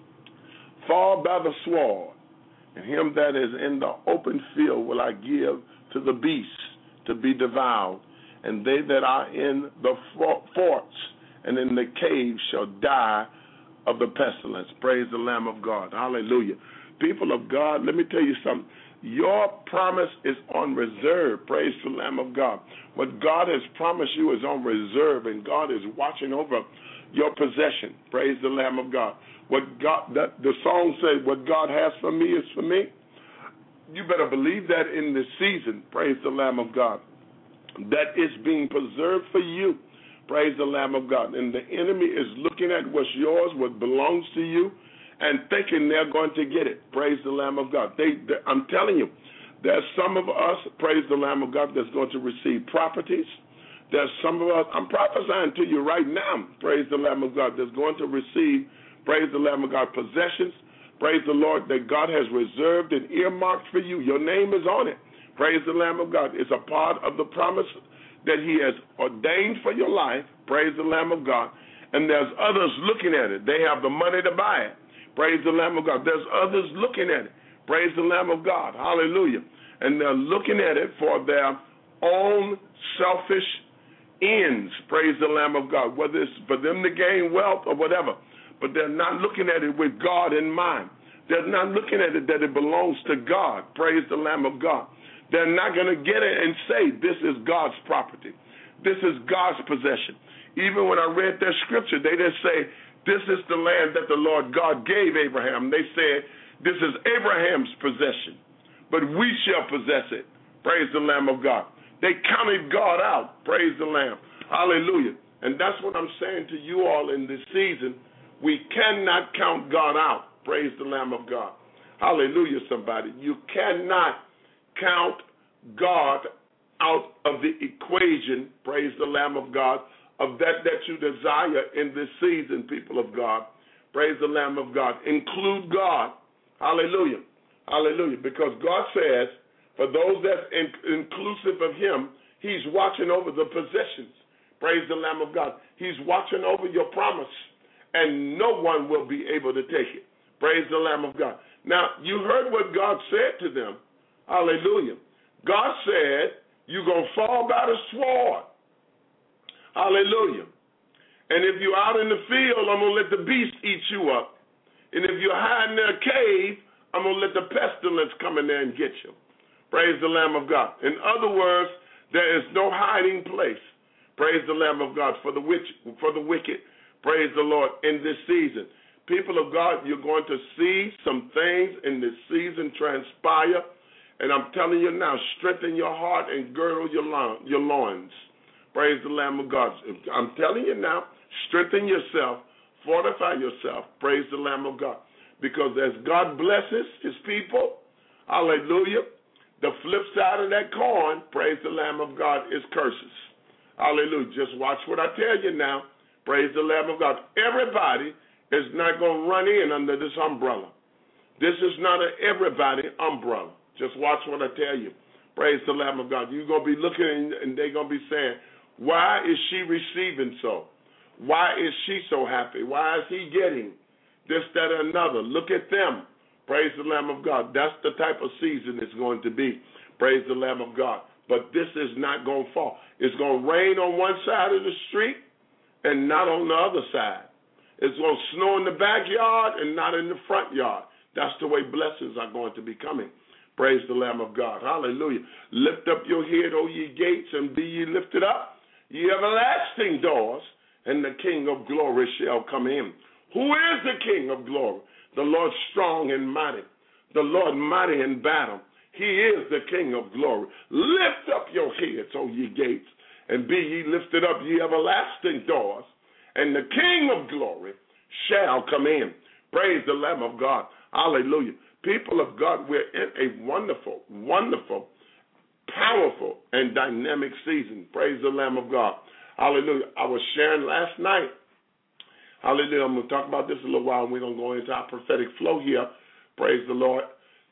[SPEAKER 3] fall by the sword, and him that is in the open field will I give to the beasts to be devoured, and they that are in the forts and in the caves shall die of the pestilence. Praise the Lamb of God. Hallelujah. People of God, let me tell you something. Your promise is on reserve. Praise the Lamb of God. What God has promised you is on reserve, and God is watching over your possession. Praise the Lamb of God. What God, the song says, what God has for me is for me. You better believe that in this season. Praise the Lamb of God. That is being preserved for you. Praise the Lamb of God. And the enemy is looking at what's yours, what belongs to you, and thinking they're going to get it. Praise the Lamb of God. I'm telling you, there's some of us, praise the Lamb of God, that's going to receive properties. There's some of us, I'm prophesying to you right now, praise the Lamb of God, that's going to receive, praise the Lamb of God, possessions. Praise the Lord, that God has reserved and earmarked for you. Your name is on it. Praise the Lamb of God. It's a part of the promise that he has ordained for your life. Praise the Lamb of God. And there's others looking at it. They have the money to buy it. Praise the Lamb of God. There's others looking at it. Praise the Lamb of God. Hallelujah. And they're looking at it for their own selfish ends. Praise the Lamb of God. Whether it's for them to gain wealth or whatever. But they're not looking at it with God in mind. They're not looking at it that it belongs to God. Praise the Lamb of God. They're not going to get it and say, this is God's property. This is God's possession. Even when I read that scripture, they didn't say, this is the land that the Lord God gave Abraham. They said, this is Abraham's possession, but we shall possess it. Praise the Lamb of God. They counted God out. Praise the Lamb. Hallelujah. And that's what I'm saying to you all in this season. We cannot count God out. Praise the Lamb of God. Hallelujah, somebody. You cannot count God out of the equation, praise the Lamb of God, of that you desire in this season, people of God. Praise the Lamb of God. Include God. Hallelujah. Hallelujah. Because God says, for those that's inclusive of him, he's watching over the possessions. Praise the Lamb of God. He's watching over your promise, and no one will be able to take it. Praise the Lamb of God. Now, you heard what God said to them. Hallelujah. God said, you're going to fall by the sword. Hallelujah. And if you're out in the field, I'm going to let the beast eat you up. And if you're hiding in a cave, I'm going to let the pestilence come in there and get you. Praise the Lamb of God. In other words, there is no hiding place. Praise the Lamb of God for the wicked. Praise the Lord in this season. People of God, you're going to see some things in this season transpire. And I'm telling you now, strengthen your heart and girdle your loins. Praise the Lamb of God. I'm telling you now, strengthen yourself, fortify yourself. Praise the Lamb of God. Because as God blesses his people, hallelujah, the flip side of that coin, praise the Lamb of God, is curses. Hallelujah. Just watch what I tell you now. Praise the Lamb of God. Everybody is not going to run in under this umbrella. This is not an everybody umbrella. Just watch what I tell you. Praise the Lamb of God. You're going to be looking and they're going to be saying, why is she receiving so? Why is she so happy? Why is he getting this, that, or another? Look at them. Praise the Lamb of God. That's the type of season it's going to be. Praise the Lamb of God. But this is not going to fall. It's going to rain on one side of the street and not on the other side. It's going to snow in the backyard and not in the front yard. That's the way blessings are going to be coming. Praise the Lamb of God. Hallelujah. Lift up your head, O ye gates, and be ye lifted up, ye everlasting doors, and the King of glory shall come in. Who is the King of glory? The Lord strong and mighty, the Lord mighty in battle. He is the King of glory. Lift up your heads, O ye gates, and be ye lifted up, ye everlasting doors, and the King of glory shall come in. Praise the Lamb of God. Hallelujah. People of God, we're in a wonderful, wonderful, powerful, and dynamic season. Praise the Lamb of God. Hallelujah. I was sharing last night. Hallelujah. I'm going to talk about this a little while, and we're going to go into our prophetic flow here. Praise the Lord.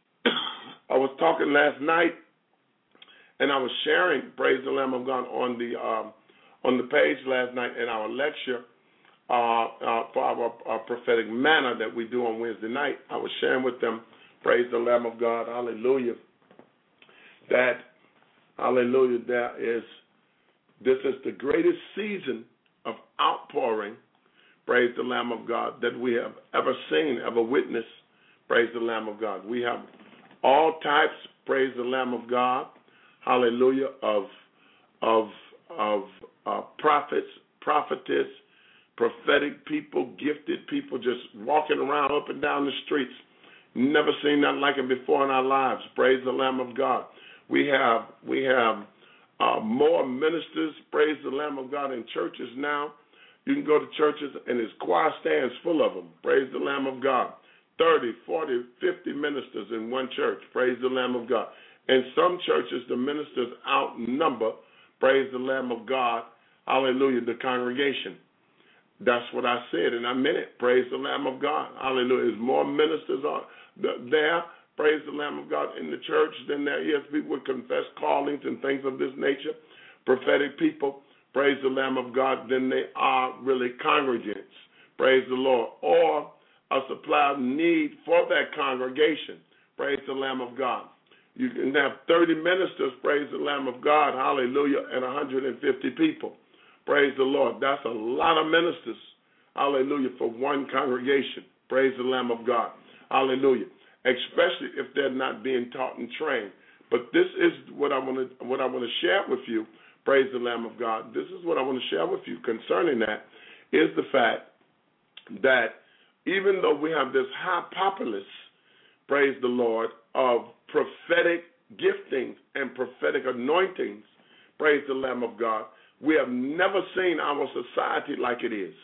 [SPEAKER 3] I was talking last night, and I was sharing, praise the Lamb of God, on the page last night in our lecture for our prophetic manna that we do on Wednesday night. I was sharing with them, praise the Lamb of God, hallelujah, that, hallelujah, this is the greatest season of outpouring, praise the Lamb of God, that we have ever seen, ever witnessed, praise the Lamb of God. We have all types, praise the Lamb of God, hallelujah, of prophets, prophetess, prophetic people, gifted people just walking around up and down the streets. Never seen nothing like it before in our lives. Praise the Lamb of God. We have more ministers, praise the Lamb of God, in churches now. You can go to churches and there's choir stands full of them. Praise the Lamb of God. 30, 40, 50 ministers in one church. Praise the Lamb of God. In some churches, the ministers outnumber, praise the Lamb of God, hallelujah, the congregation. That's what I said, and I meant it. Praise the Lamb of God. Hallelujah. There's more ministers there, praise the Lamb of God, in the church than there is people with confessed callings and things of this nature, prophetic people, praise the Lamb of God, than they are really congregants. Praise the Lord. Or a supply of need for that congregation. Praise the Lamb of God. You can have 30 ministers, praise the Lamb of God, hallelujah, and 150 people. Praise the Lord. That's a lot of ministers, hallelujah, for one congregation. Praise the Lamb of God, hallelujah, especially if they're not being taught and trained. But this is what I want to share with you, praise the Lamb of God. This is what I want to share with you concerning that, is the fact that even though we have this high populace, praise the Lord, of prophetic giftings and prophetic anointings, praise the Lamb of God, we have never seen our society like it is.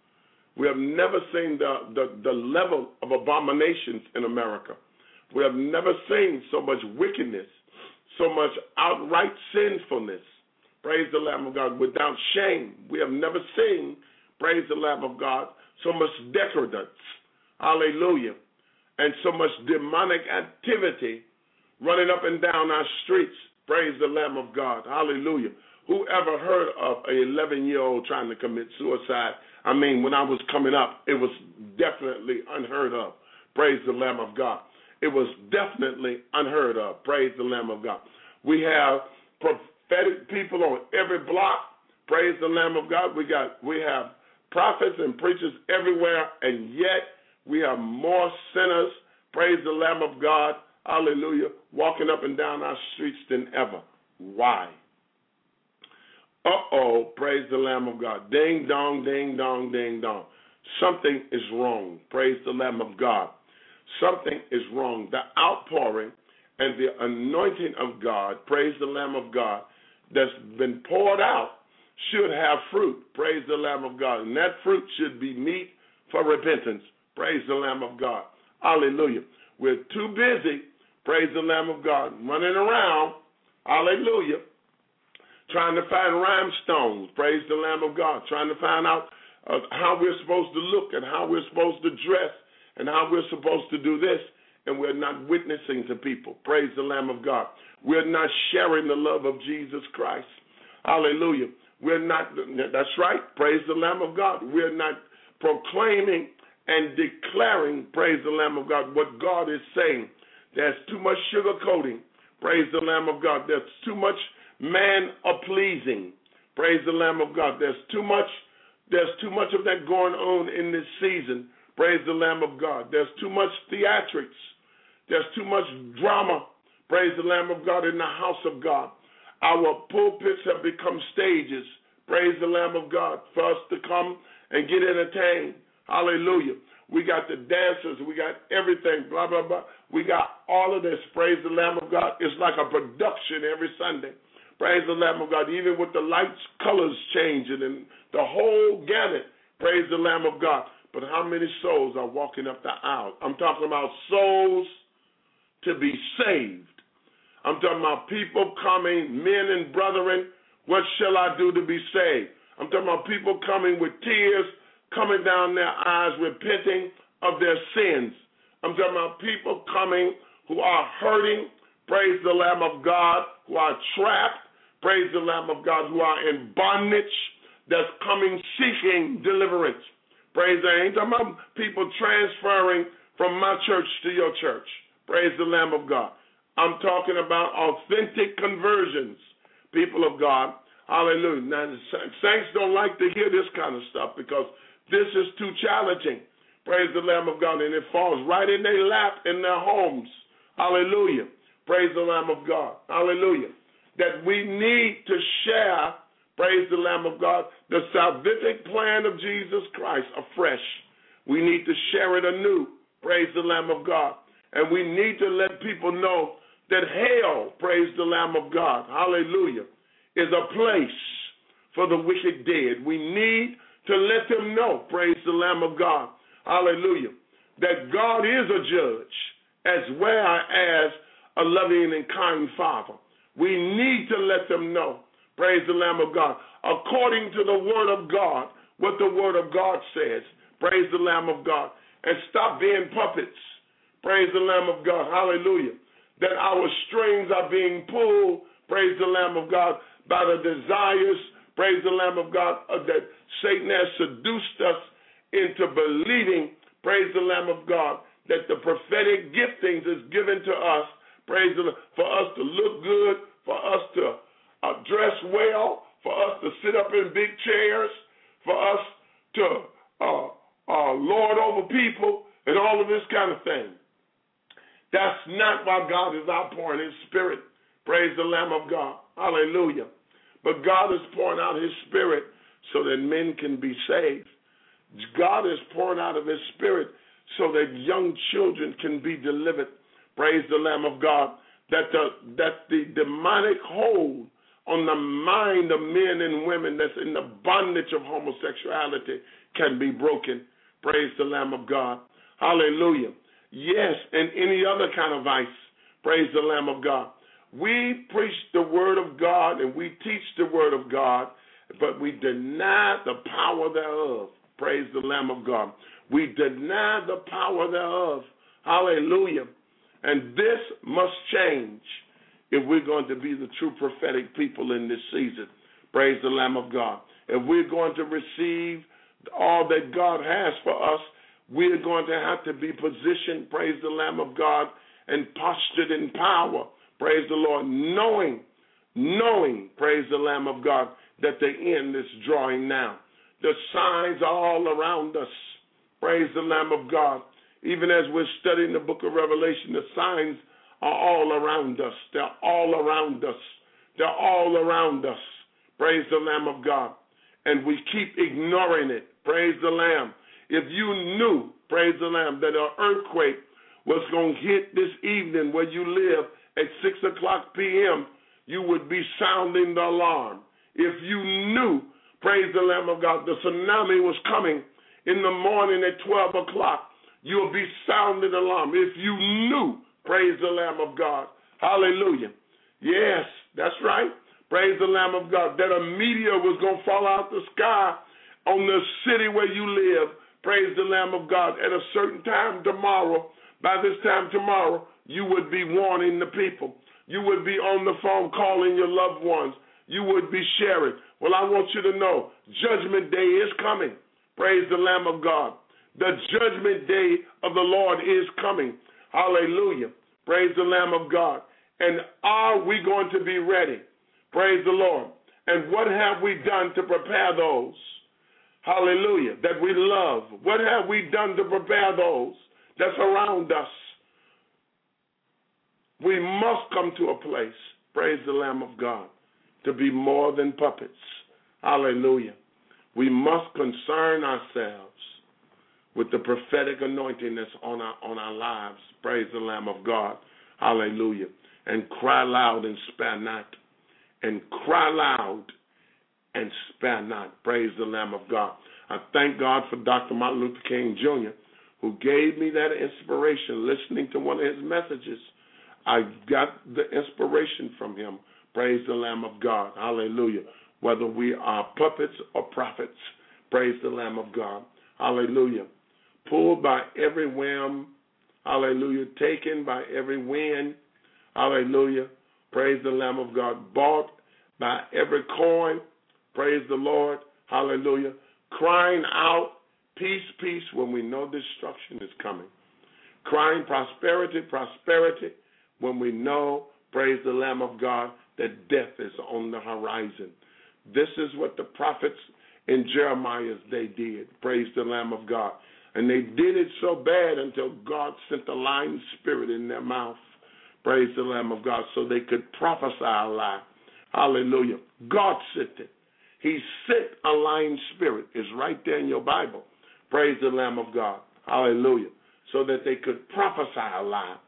[SPEAKER 3] We have never seen the level of abominations in America. We have never seen so much wickedness, so much outright sinfulness, praise the Lamb of God, without shame. We have never seen, praise the Lamb of God, so much decadence, hallelujah, and so much demonic activity running up and down our streets, praise the Lamb of God, hallelujah. Who ever heard of an 11-year-old trying to commit suicide? I mean, when I was coming up, it was definitely unheard of, praise the Lamb of God. It was definitely unheard of, praise the Lamb of God. We have prophetic people on every block, praise the Lamb of God. We have prophets and preachers everywhere, and yet we have more sinners, praise the Lamb of God, hallelujah, walking up and down our streets than ever. Why? Praise the Lamb of God. Ding dong, ding dong, ding dong. Something is wrong, praise the Lamb of God. Something is wrong. The outpouring and the anointing of God, praise the Lamb of God, that's been poured out should have fruit, praise the Lamb of God. And that fruit should be meat for repentance, praise the Lamb of God. Hallelujah. We're too busy, praise the Lamb of God, running around, hallelujah, trying to find rhinestones, praise the Lamb of God, trying to find out how we're supposed to look and how we're supposed to dress and how we're supposed to do this, and we're not witnessing to people, praise the Lamb of God. We're not sharing the love of Jesus Christ. Hallelujah. We're not, that's right, praise the Lamb of God. We're not proclaiming and declaring, praise the Lamb of God, what God is saying. There's too much sugarcoating, praise the Lamb of God. There's too much man-pleasing, praise the Lamb of God. There's too much of that going on in this season, praise the Lamb of God. There's too much theatrics. There's too much drama, praise the Lamb of God, in the house of God. Our pulpits have become stages, praise the Lamb of God, for us to come and get entertained. Hallelujah. We got the dancers. We got everything, blah, blah, blah. We got all of this, praise the Lamb of God. It's like a production every Sunday. Praise the Lamb of God, even with the lights, colors changing, and the whole gamut, praise the Lamb of God. But how many souls are walking up the aisle? I'm talking about souls to be saved. I'm talking about people coming, men and brethren, what shall I do to be saved? I'm talking about people coming with tears, coming down their eyes, repenting of their sins. I'm talking about people coming who are hurting, praise the Lamb of God, who are trapped, praise the Lamb of God, who are in bondage, that's coming seeking deliverance. Praise the Lamb. I ain't talking about people transferring from my church to your church. Praise the Lamb of God. I'm talking about authentic conversions, people of God. Hallelujah. Now, the saints don't like to hear this kind of stuff because this is too challenging. Praise the Lamb of God. And it falls right in their lap in their homes. Hallelujah. Praise the Lamb of God. Hallelujah. That we need to share, praise the Lamb of God, the salvific plan of Jesus Christ afresh. We need to share it anew. Praise the Lamb of God. And we need to let people know that hell, praise the Lamb of God, hallelujah, is a place for the wicked dead. We need to let them know, praise the Lamb of God, hallelujah, that God is a judge as well as a loving and kind Father. We need to let them know, praise the Lamb of God, according to the Word of God, what the Word of God says, praise the Lamb of God, and stop being puppets, praise the Lamb of God, hallelujah, that our strings are being pulled, praise the Lamb of God, by the desires, praise the Lamb of God, that Satan has seduced us into believing, praise the Lamb of God, that the prophetic giftings is given to us, praise the Lord, for us to look good, for us to dress well, for us to sit up in big chairs, for us to lord over people, and all of this kind of thing. That's not why God is outpouring His Spirit. Praise the Lamb of God. Hallelujah. But God is pouring out His Spirit so that men can be saved. God is pouring out of His Spirit so that young children can be delivered. Praise the Lamb of God. That the demonic hold on the mind of men and women that's in the bondage of homosexuality can be broken. Praise the Lamb of God. Hallelujah. Yes, and any other kind of vice. Praise the Lamb of God. We preach the Word of God and we teach the Word of God, but we deny the power thereof. Praise the Lamb of God. We deny the power thereof. Hallelujah. And this must change if we're going to be the true prophetic people in this season. Praise the Lamb of God. If we're going to receive all that God has for us, we're going to have to be positioned, praise the Lamb of God, and postured in power, praise the Lord, knowing, praise the Lamb of God, that the end is drawing now. The signs are all around us, praise the Lamb of God. Even as we're studying the book of Revelation, the signs are all around us. They're all around us. They're all around us, praise the Lamb of God. And we keep ignoring it, praise the Lamb. If you knew, praise the Lamb, that an earthquake was going to hit this evening where you live at 6 o'clock p.m., you would be sounding the alarm. If you knew, praise the Lamb of God, the tsunami was coming in the morning at 12 o'clock, you would be sounding the alarm. If you knew, praise the Lamb of God, hallelujah. Yes, that's right. Praise the Lamb of God, that a meteor was going to fall out the sky on the city where you live. Praise the Lamb of God. At a certain time tomorrow, by this time tomorrow, you would be warning the people. You would be on the phone calling your loved ones. You would be sharing. Well, I want you to know, Judgment Day is coming. Praise the Lamb of God. The judgment day of the Lord is coming. Hallelujah. Praise the Lamb of God. And are we going to be ready? Praise the Lord. And what have we done to prepare those, hallelujah, that we love? What have we done to prepare those that's around us? We must come to a place, praise the Lamb of God, to be more than puppets. Hallelujah. We must concern ourselves with the prophetic anointing that's on our lives. Praise the Lamb of God. Hallelujah. And cry loud and spare not. And cry loud and spare not. Praise the Lamb of God. I thank God for Dr. Martin Luther King Jr., who gave me that inspiration listening to one of his messages. I got the inspiration from him. Praise the Lamb of God. Hallelujah. Whether we are puppets or prophets, praise the Lamb of God. Hallelujah. Pulled by every whim, hallelujah. Taken by every wind, hallelujah. Praise the Lamb of God. Bought by every coin, praise the Lord, hallelujah. Crying out, peace, peace, when we know destruction is coming. Crying prosperity, prosperity, when we know, praise the Lamb of God, that death is on the horizon. This is what the prophets in Jeremiah's day did. Praise the Lamb of God. And they did it so bad until God sent a lying spirit in their mouth. Praise the Lamb of God, so they could prophesy a lie. Hallelujah. God sent it. He sent a lying spirit. It's right there in your Bible. Praise the Lamb of God. Hallelujah. So that they could prophesy a lie.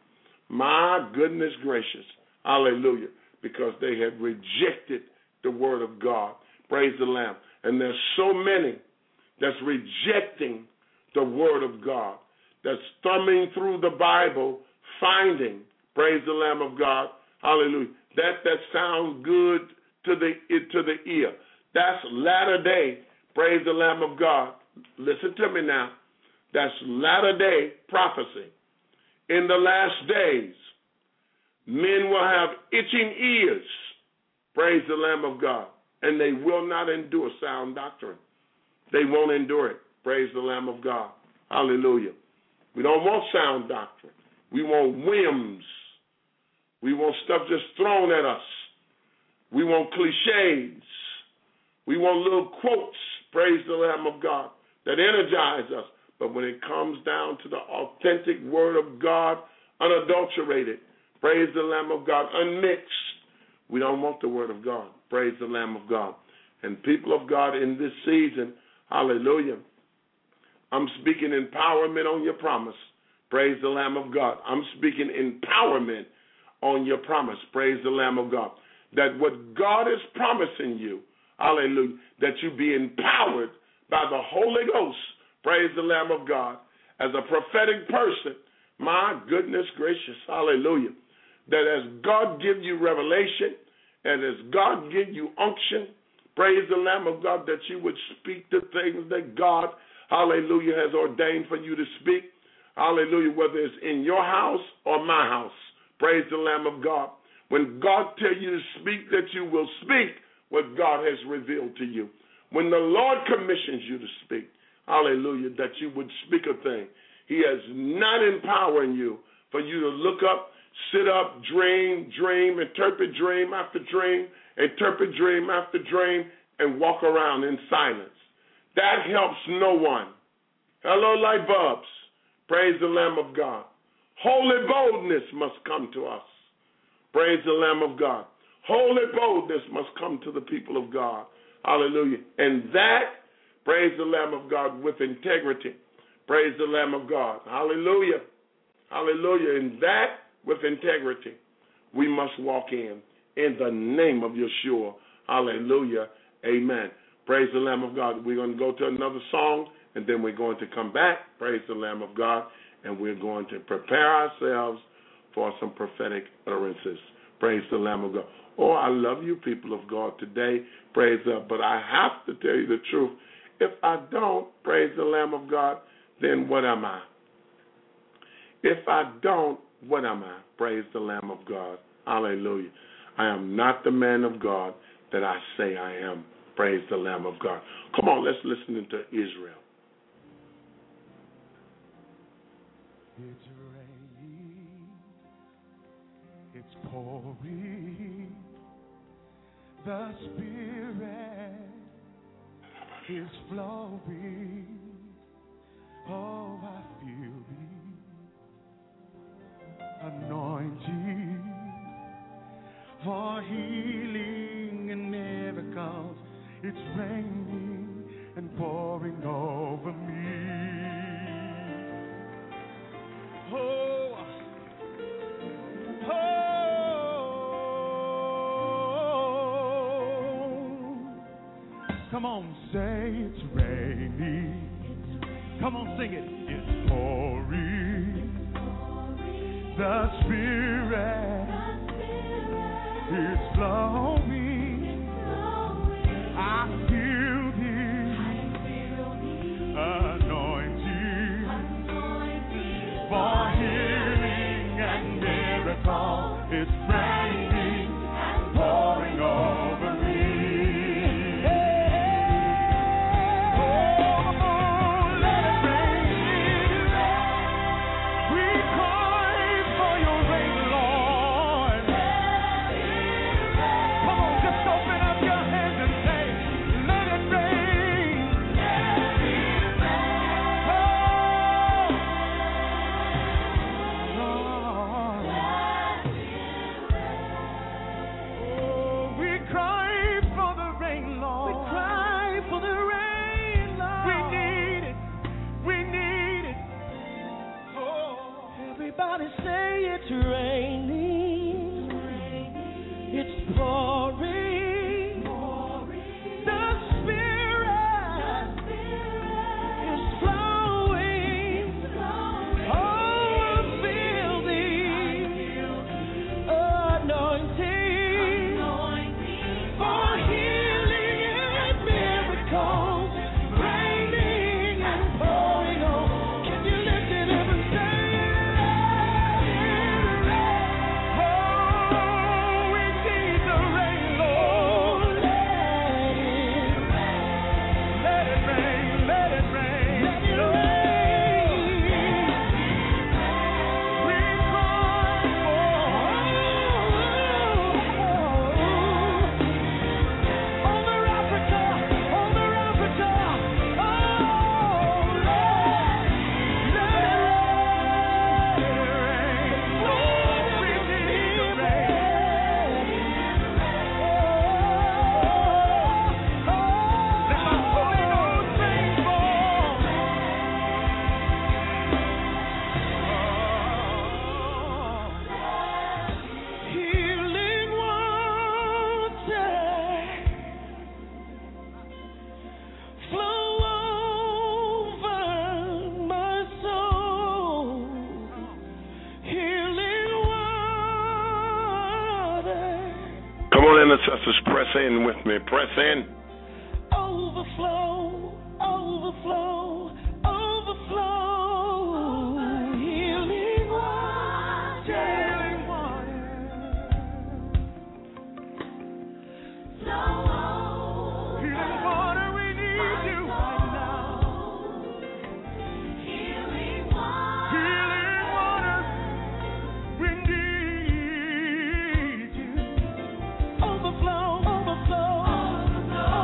[SPEAKER 3] My goodness gracious. Hallelujah. Because they had rejected the word of God. Praise the Lamb. And there's so many that's rejecting the word of God, that's thumbing through the Bible, finding, praise the Lamb of God, hallelujah, that sounds good to the ear. That's latter day, praise the Lamb of God. Listen to me now. That's latter day prophecy. In the last days, men will have itching ears, praise the Lamb of God, and they will not endure sound doctrine. They won't endure it. Praise the Lamb of God. Hallelujah. We don't want sound doctrine. We want whims. We want stuff just thrown at us. We want cliches. We want little quotes, praise the Lamb of God, that energize us. But when it comes down to the authentic word of God, unadulterated, praise the Lamb of God, unmixed, we don't want the word of God. Praise the Lamb of God. And people of God in this season, hallelujah, I'm speaking empowerment on your promise. Praise the Lamb of God. I'm speaking empowerment on your promise. Praise the Lamb of God. That what God is promising you, hallelujah, that you be empowered by the Holy Ghost, praise the Lamb of God, as a prophetic person. My goodness gracious, hallelujah. That as God give you revelation and as God give you unction, praise the Lamb of God, that you would speak the things that God, hallelujah, has ordained for you to speak. Hallelujah, whether it's in your house or my house. Praise the Lamb of God. When God tells you to speak, that you will speak what God has revealed to you. When the Lord commissions you to speak, hallelujah, that you would speak a thing. He is not empowering you for you to look up, sit up, dream, interpret dream after dream, interpret dream after dream, and walk around in silence. That helps no one. Hello, light bulbs. Praise the Lamb of God. Holy boldness must come to us. Praise the Lamb of God. Holy boldness must come to the people of God. Hallelujah. And that, praise the Lamb of God, with integrity. Praise the Lamb of God. Hallelujah. Hallelujah. And that, with integrity, we must walk in the name of Yeshua. Hallelujah. Amen. Praise the Lamb of God. We're going to go to another song, and then we're going to come back. Praise the Lamb of God. And we're going to prepare ourselves for some prophetic utterances. Praise the Lamb of God. Oh, I love you, people of God, today. Praise God. But I have to tell you the truth. If I don't praise the Lamb of God, then what am I? If I don't, what am I? Praise the Lamb of God. Hallelujah. I am not the man of God that I say I am. Praise the Lamb of God. Come on, let's listen to Israel.
[SPEAKER 6] It's raining, it's pouring, the Spirit is flowing. Oh, I feel the anointing for healing and miracles. It's raining and pouring over me. Oh, come on, say it's raining. Come on, sing it. It's pouring. The Spirit is flowing. I feel the anointing for healing and miracles. It's raining and pouring over me.
[SPEAKER 3] Intercessors, press in with me. Press in.
[SPEAKER 2] Overflow, overflow, overflow. Healing water, healing water. Flow, healing water, we need you right now. Healing water, we need you. Overflow, overflow, overflow.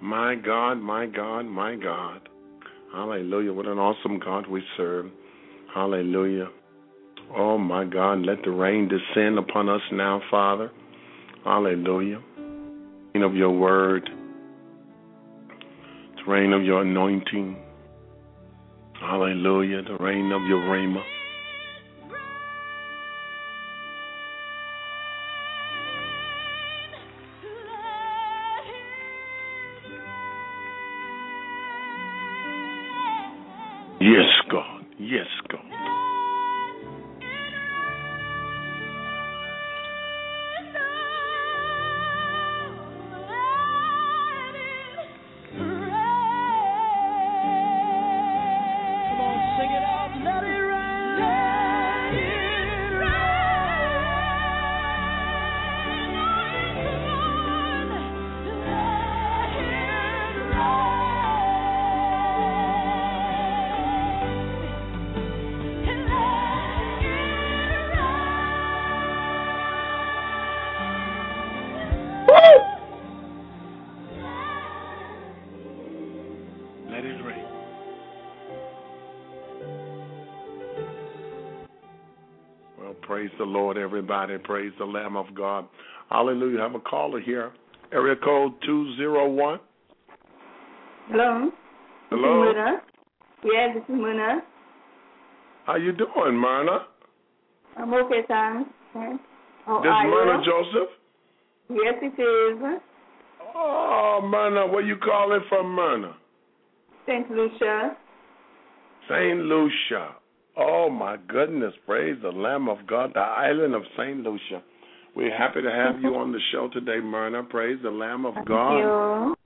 [SPEAKER 3] My God, my God, my God. Hallelujah. What an awesome God we serve. Hallelujah. Oh, my God. Let the rain descend upon us now, Father. Hallelujah. Rain of your word. The rain of your anointing. Hallelujah. The rain of your rhema. Yes, God. Yes, God. Let it rain. Well, praise the Lord, everybody. Praise the Lamb of God. Hallelujah. Have a caller here. Area code 201.
[SPEAKER 7] Hello.
[SPEAKER 3] Hello.
[SPEAKER 7] This is Myrna. Yeah, this is Myrna.
[SPEAKER 3] How you doing, Myrna?
[SPEAKER 7] I'm okay, thanks. How
[SPEAKER 3] This
[SPEAKER 7] are
[SPEAKER 3] Myrna
[SPEAKER 7] you?
[SPEAKER 3] Joseph?
[SPEAKER 7] Yes, it is.
[SPEAKER 3] Oh, Myrna, where you calling from, Myrna?
[SPEAKER 7] St. Lucia.
[SPEAKER 3] St. Lucia. Oh, my goodness. Praise the Lamb of God, the island of St. Lucia. We're happy to have you on the show today, Myrna. Praise the Lamb of God.
[SPEAKER 7] Thank you.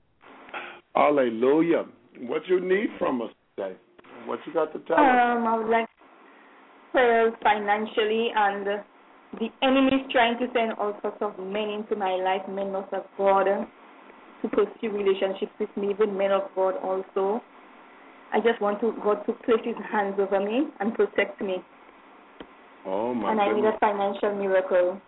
[SPEAKER 3] Hallelujah. What you need from us today? What you got to tell us?
[SPEAKER 7] I would like prayers financially, and the enemy is trying to send all sorts of men into my life, men of God, to pursue relationships with me, even men of God also. I just want God to place his hands over me and protect me.
[SPEAKER 3] Oh, my
[SPEAKER 7] and
[SPEAKER 3] goodness.
[SPEAKER 7] I need a financial miracle.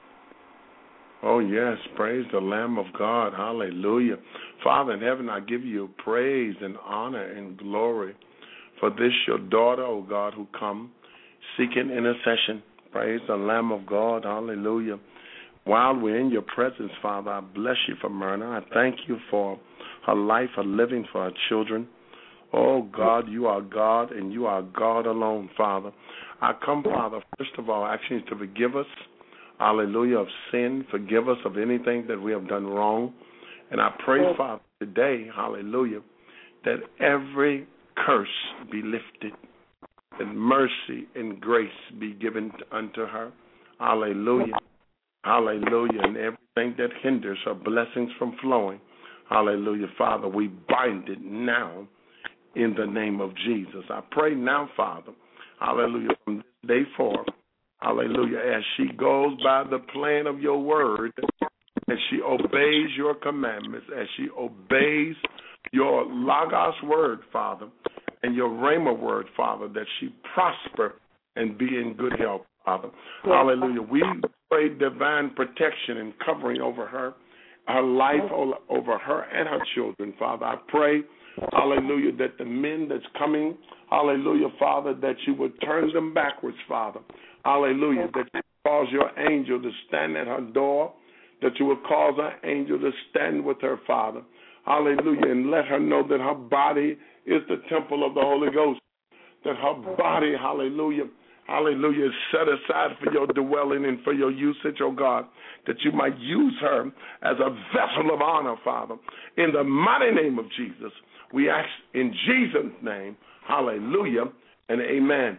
[SPEAKER 3] Oh, yes. Praise the Lamb of God. Hallelujah. Father in heaven, I give you praise and honor and glory for this your daughter, oh God, who come seeking intercession. Praise the Lamb of God. Hallelujah. While we're in your presence, Father, I bless you for Myrna. I thank you for her life, her living, for her children. Oh, God, you are God, and you are God alone, Father. I come, Father, first of all, asking you to forgive us, hallelujah, of sin. Forgive us of anything that we have done wrong. And I pray, Father, today, hallelujah, that every curse be lifted, that mercy and grace be given unto her. Hallelujah. Hallelujah. And everything that hinders her blessings from flowing. Hallelujah. Father, we bind it now in the name of Jesus. I pray now, Father, hallelujah, from this day forth, hallelujah, as she goes by the plan of your word, as she obeys your commandments, as she obeys your Logos word, Father, and your Rhema word, Father, that she prosper and be in good health, Father. Hallelujah. We pray divine protection and covering over her life, over her and her children, Father. I pray, hallelujah, that the men that's coming, hallelujah, Father, that you would turn them backwards, Father. Hallelujah, that you would cause your angel to stand at her door, that you would cause her angel to stand with her, Father. Hallelujah, and let her know that her body is the temple of the Holy Ghost, that her body, hallelujah, hallelujah, is set aside for your dwelling and for your usage, oh God, that you might use her as a vessel of honor, Father. In the mighty name of Jesus, we ask in Jesus' name, hallelujah and amen.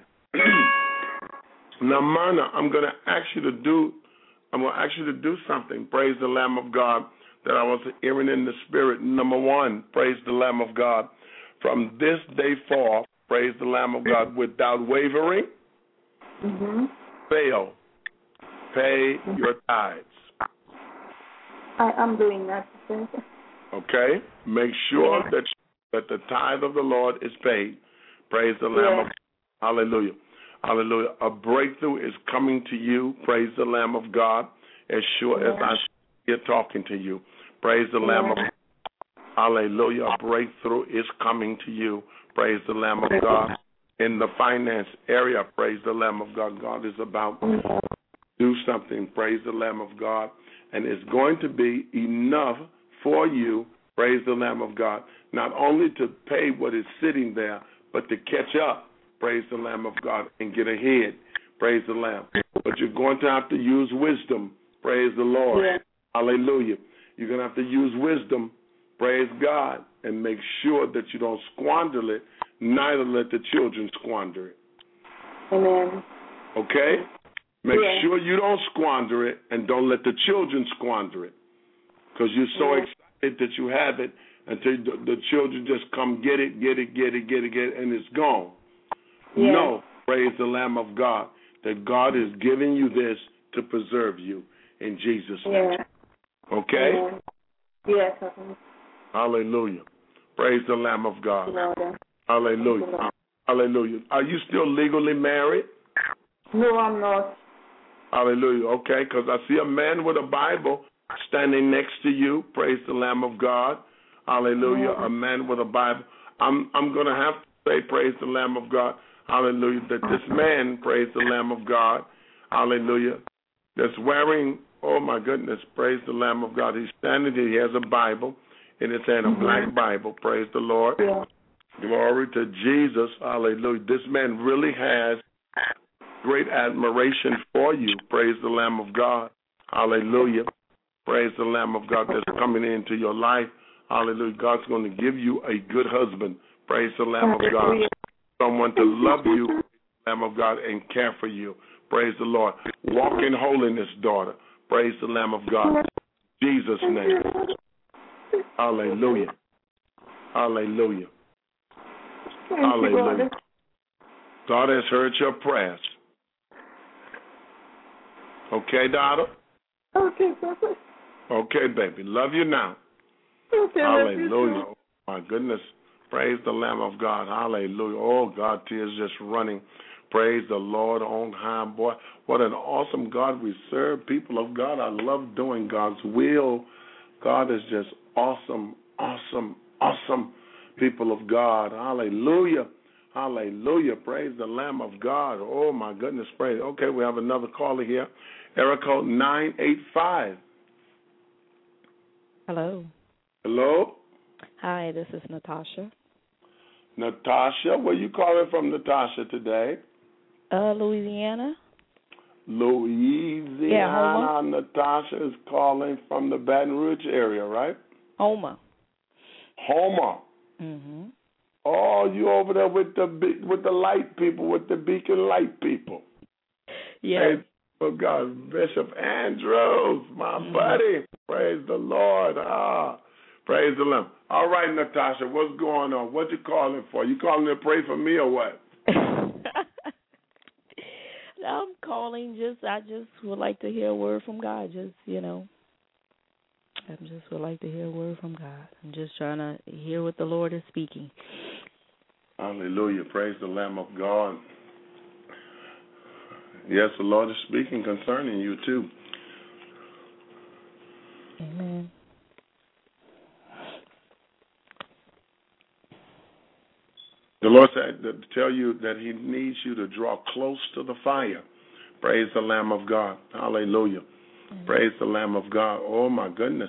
[SPEAKER 3] Now, Myrna, I'm going to ask you to do something. Praise the Lamb of God that I was hearing in the spirit. Number one, praise the Lamb of God. From this day forth, praise the Lamb of God, without wavering, fail, pay your tithes.
[SPEAKER 7] I am doing that.
[SPEAKER 3] Okay? Make sure that the tithe of the Lord is paid. Praise the Lamb of God. Hallelujah. Hallelujah. A breakthrough is coming to you. Praise the Lamb of God. As sure as I'm here talking to you. Praise the Lamb of God. Hallelujah. A breakthrough is coming to you. Praise the Lamb of God. In the finance area, praise the Lamb of God. God is about to do something. Praise the Lamb of God. And it's going to be enough for you, praise the Lamb of God, not only to pay what is sitting there, but to catch up, praise the Lamb of God, and get ahead, praise the Lamb. But you're going to have to use wisdom, praise the Lord. Yeah. Hallelujah. You're going to have to use wisdom, praise God, and make sure that you don't squander it, neither let the children squander it.
[SPEAKER 7] Amen.
[SPEAKER 3] Okay? Make sure you don't squander it, and don't let the children squander it, because you're so excited that you have it until the children just come get it, and it's gone. Yeah. No, praise the Lamb of God, that God is giving you this to preserve you in Jesus' name. Yeah. Okay?
[SPEAKER 7] Yes.
[SPEAKER 3] Hallelujah. Praise the Lamb of God. Hallelujah. Hallelujah. Are you still legally married?
[SPEAKER 7] No, I'm not.
[SPEAKER 3] Hallelujah. Okay, because I see a man with a Bible standing next to you. Praise the Lamb of God. Hallelujah. A man with a Bible. I'm going to have to say, praise the Lamb of God. Hallelujah. That this man, praise the Lamb of God. Hallelujah. That's wearing, oh my goodness, praise the Lamb of God. He's standing there. He has a Bible in his hand, a black Bible. Praise the Lord. Yeah. Glory to Jesus. Hallelujah. This man really has great admiration for you. Praise the Lamb of God. Hallelujah. Praise the Lamb of God that's coming into your life. Hallelujah. God's going to give you a good husband. Praise the Lamb of God. Someone to love you, Lamb of God, and care for you. Praise the Lord. Walk in holiness, daughter. Praise the Lamb of God. In Jesus' name. Hallelujah. Hallelujah. Hallelujah. God has heard your prayers. Okay, daughter?
[SPEAKER 7] Okay, Papa.
[SPEAKER 3] Okay, baby. Love you now.
[SPEAKER 7] Okay,
[SPEAKER 3] hallelujah. Oh, my goodness. Praise the Lamb of God. Hallelujah. Oh, God, tears just running. Praise the Lord on high, boy. What an awesome God we serve. People of God, I love doing God's will. God is just awesome, awesome, awesome. People of God. Hallelujah. Hallelujah. Praise the Lamb of God. Oh, my goodness. Praise. Okay, we have another caller here. Area code 985.
[SPEAKER 8] Hello.
[SPEAKER 3] Hello.
[SPEAKER 8] Hi, this is Natasha.
[SPEAKER 3] Natasha, where you calling from, Natasha, today?
[SPEAKER 8] Louisiana.
[SPEAKER 3] Louisiana.
[SPEAKER 8] Yeah, Houma.
[SPEAKER 3] Natasha is calling from the Baton Rouge area, right?
[SPEAKER 8] Houma.
[SPEAKER 3] Houma.
[SPEAKER 8] Mhm.
[SPEAKER 3] Oh, you over there with the light people, with the beacon light people.
[SPEAKER 8] Yes.
[SPEAKER 3] Hey, oh God, Bishop Andrews, my buddy. Praise the Lord. Praise the Lamb. All right, Natasha, what's going on? What you calling for? You calling to pray for me or what?
[SPEAKER 8] I'm calling I just would like to hear a word from God. I just would like to hear a word from God. I'm just trying to hear what the Lord is speaking.
[SPEAKER 3] Hallelujah. Praise the Lamb of God. Yes, the Lord is speaking concerning you too.
[SPEAKER 8] Amen.
[SPEAKER 3] The Lord said to tell you that He needs you to draw close to the fire. Praise the Lamb of God. Hallelujah. Amen. Praise the Lamb of God. Oh, my goodness.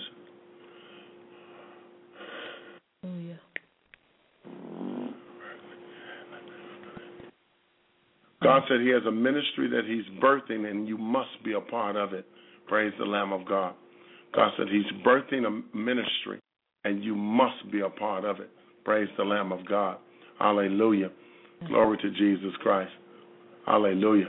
[SPEAKER 8] Hallelujah.
[SPEAKER 3] God said He has a ministry that He's birthing, and you must be a part of it. Praise the Lamb of God. God said He's birthing a ministry, and you must be a part of it. Praise the Lamb of God. Hallelujah. Glory to Jesus Christ. Hallelujah.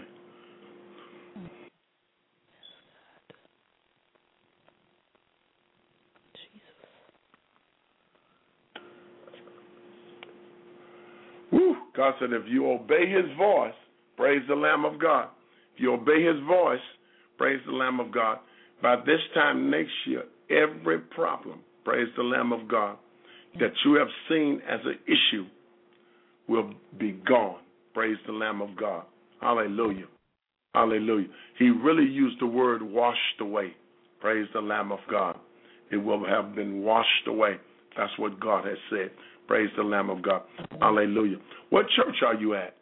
[SPEAKER 3] Woo. God said if you obey His voice, praise the Lamb of God. If you obey His voice, praise the Lamb of God. By this time next year, every problem, praise the Lamb of God, that you have seen as an issue will be gone. Praise the Lamb of God. Hallelujah. Hallelujah. He really used the word washed away. Praise the Lamb of God. It will have been washed away That's what God has said. Praise the Lamb of God. Hallelujah. What church are you at?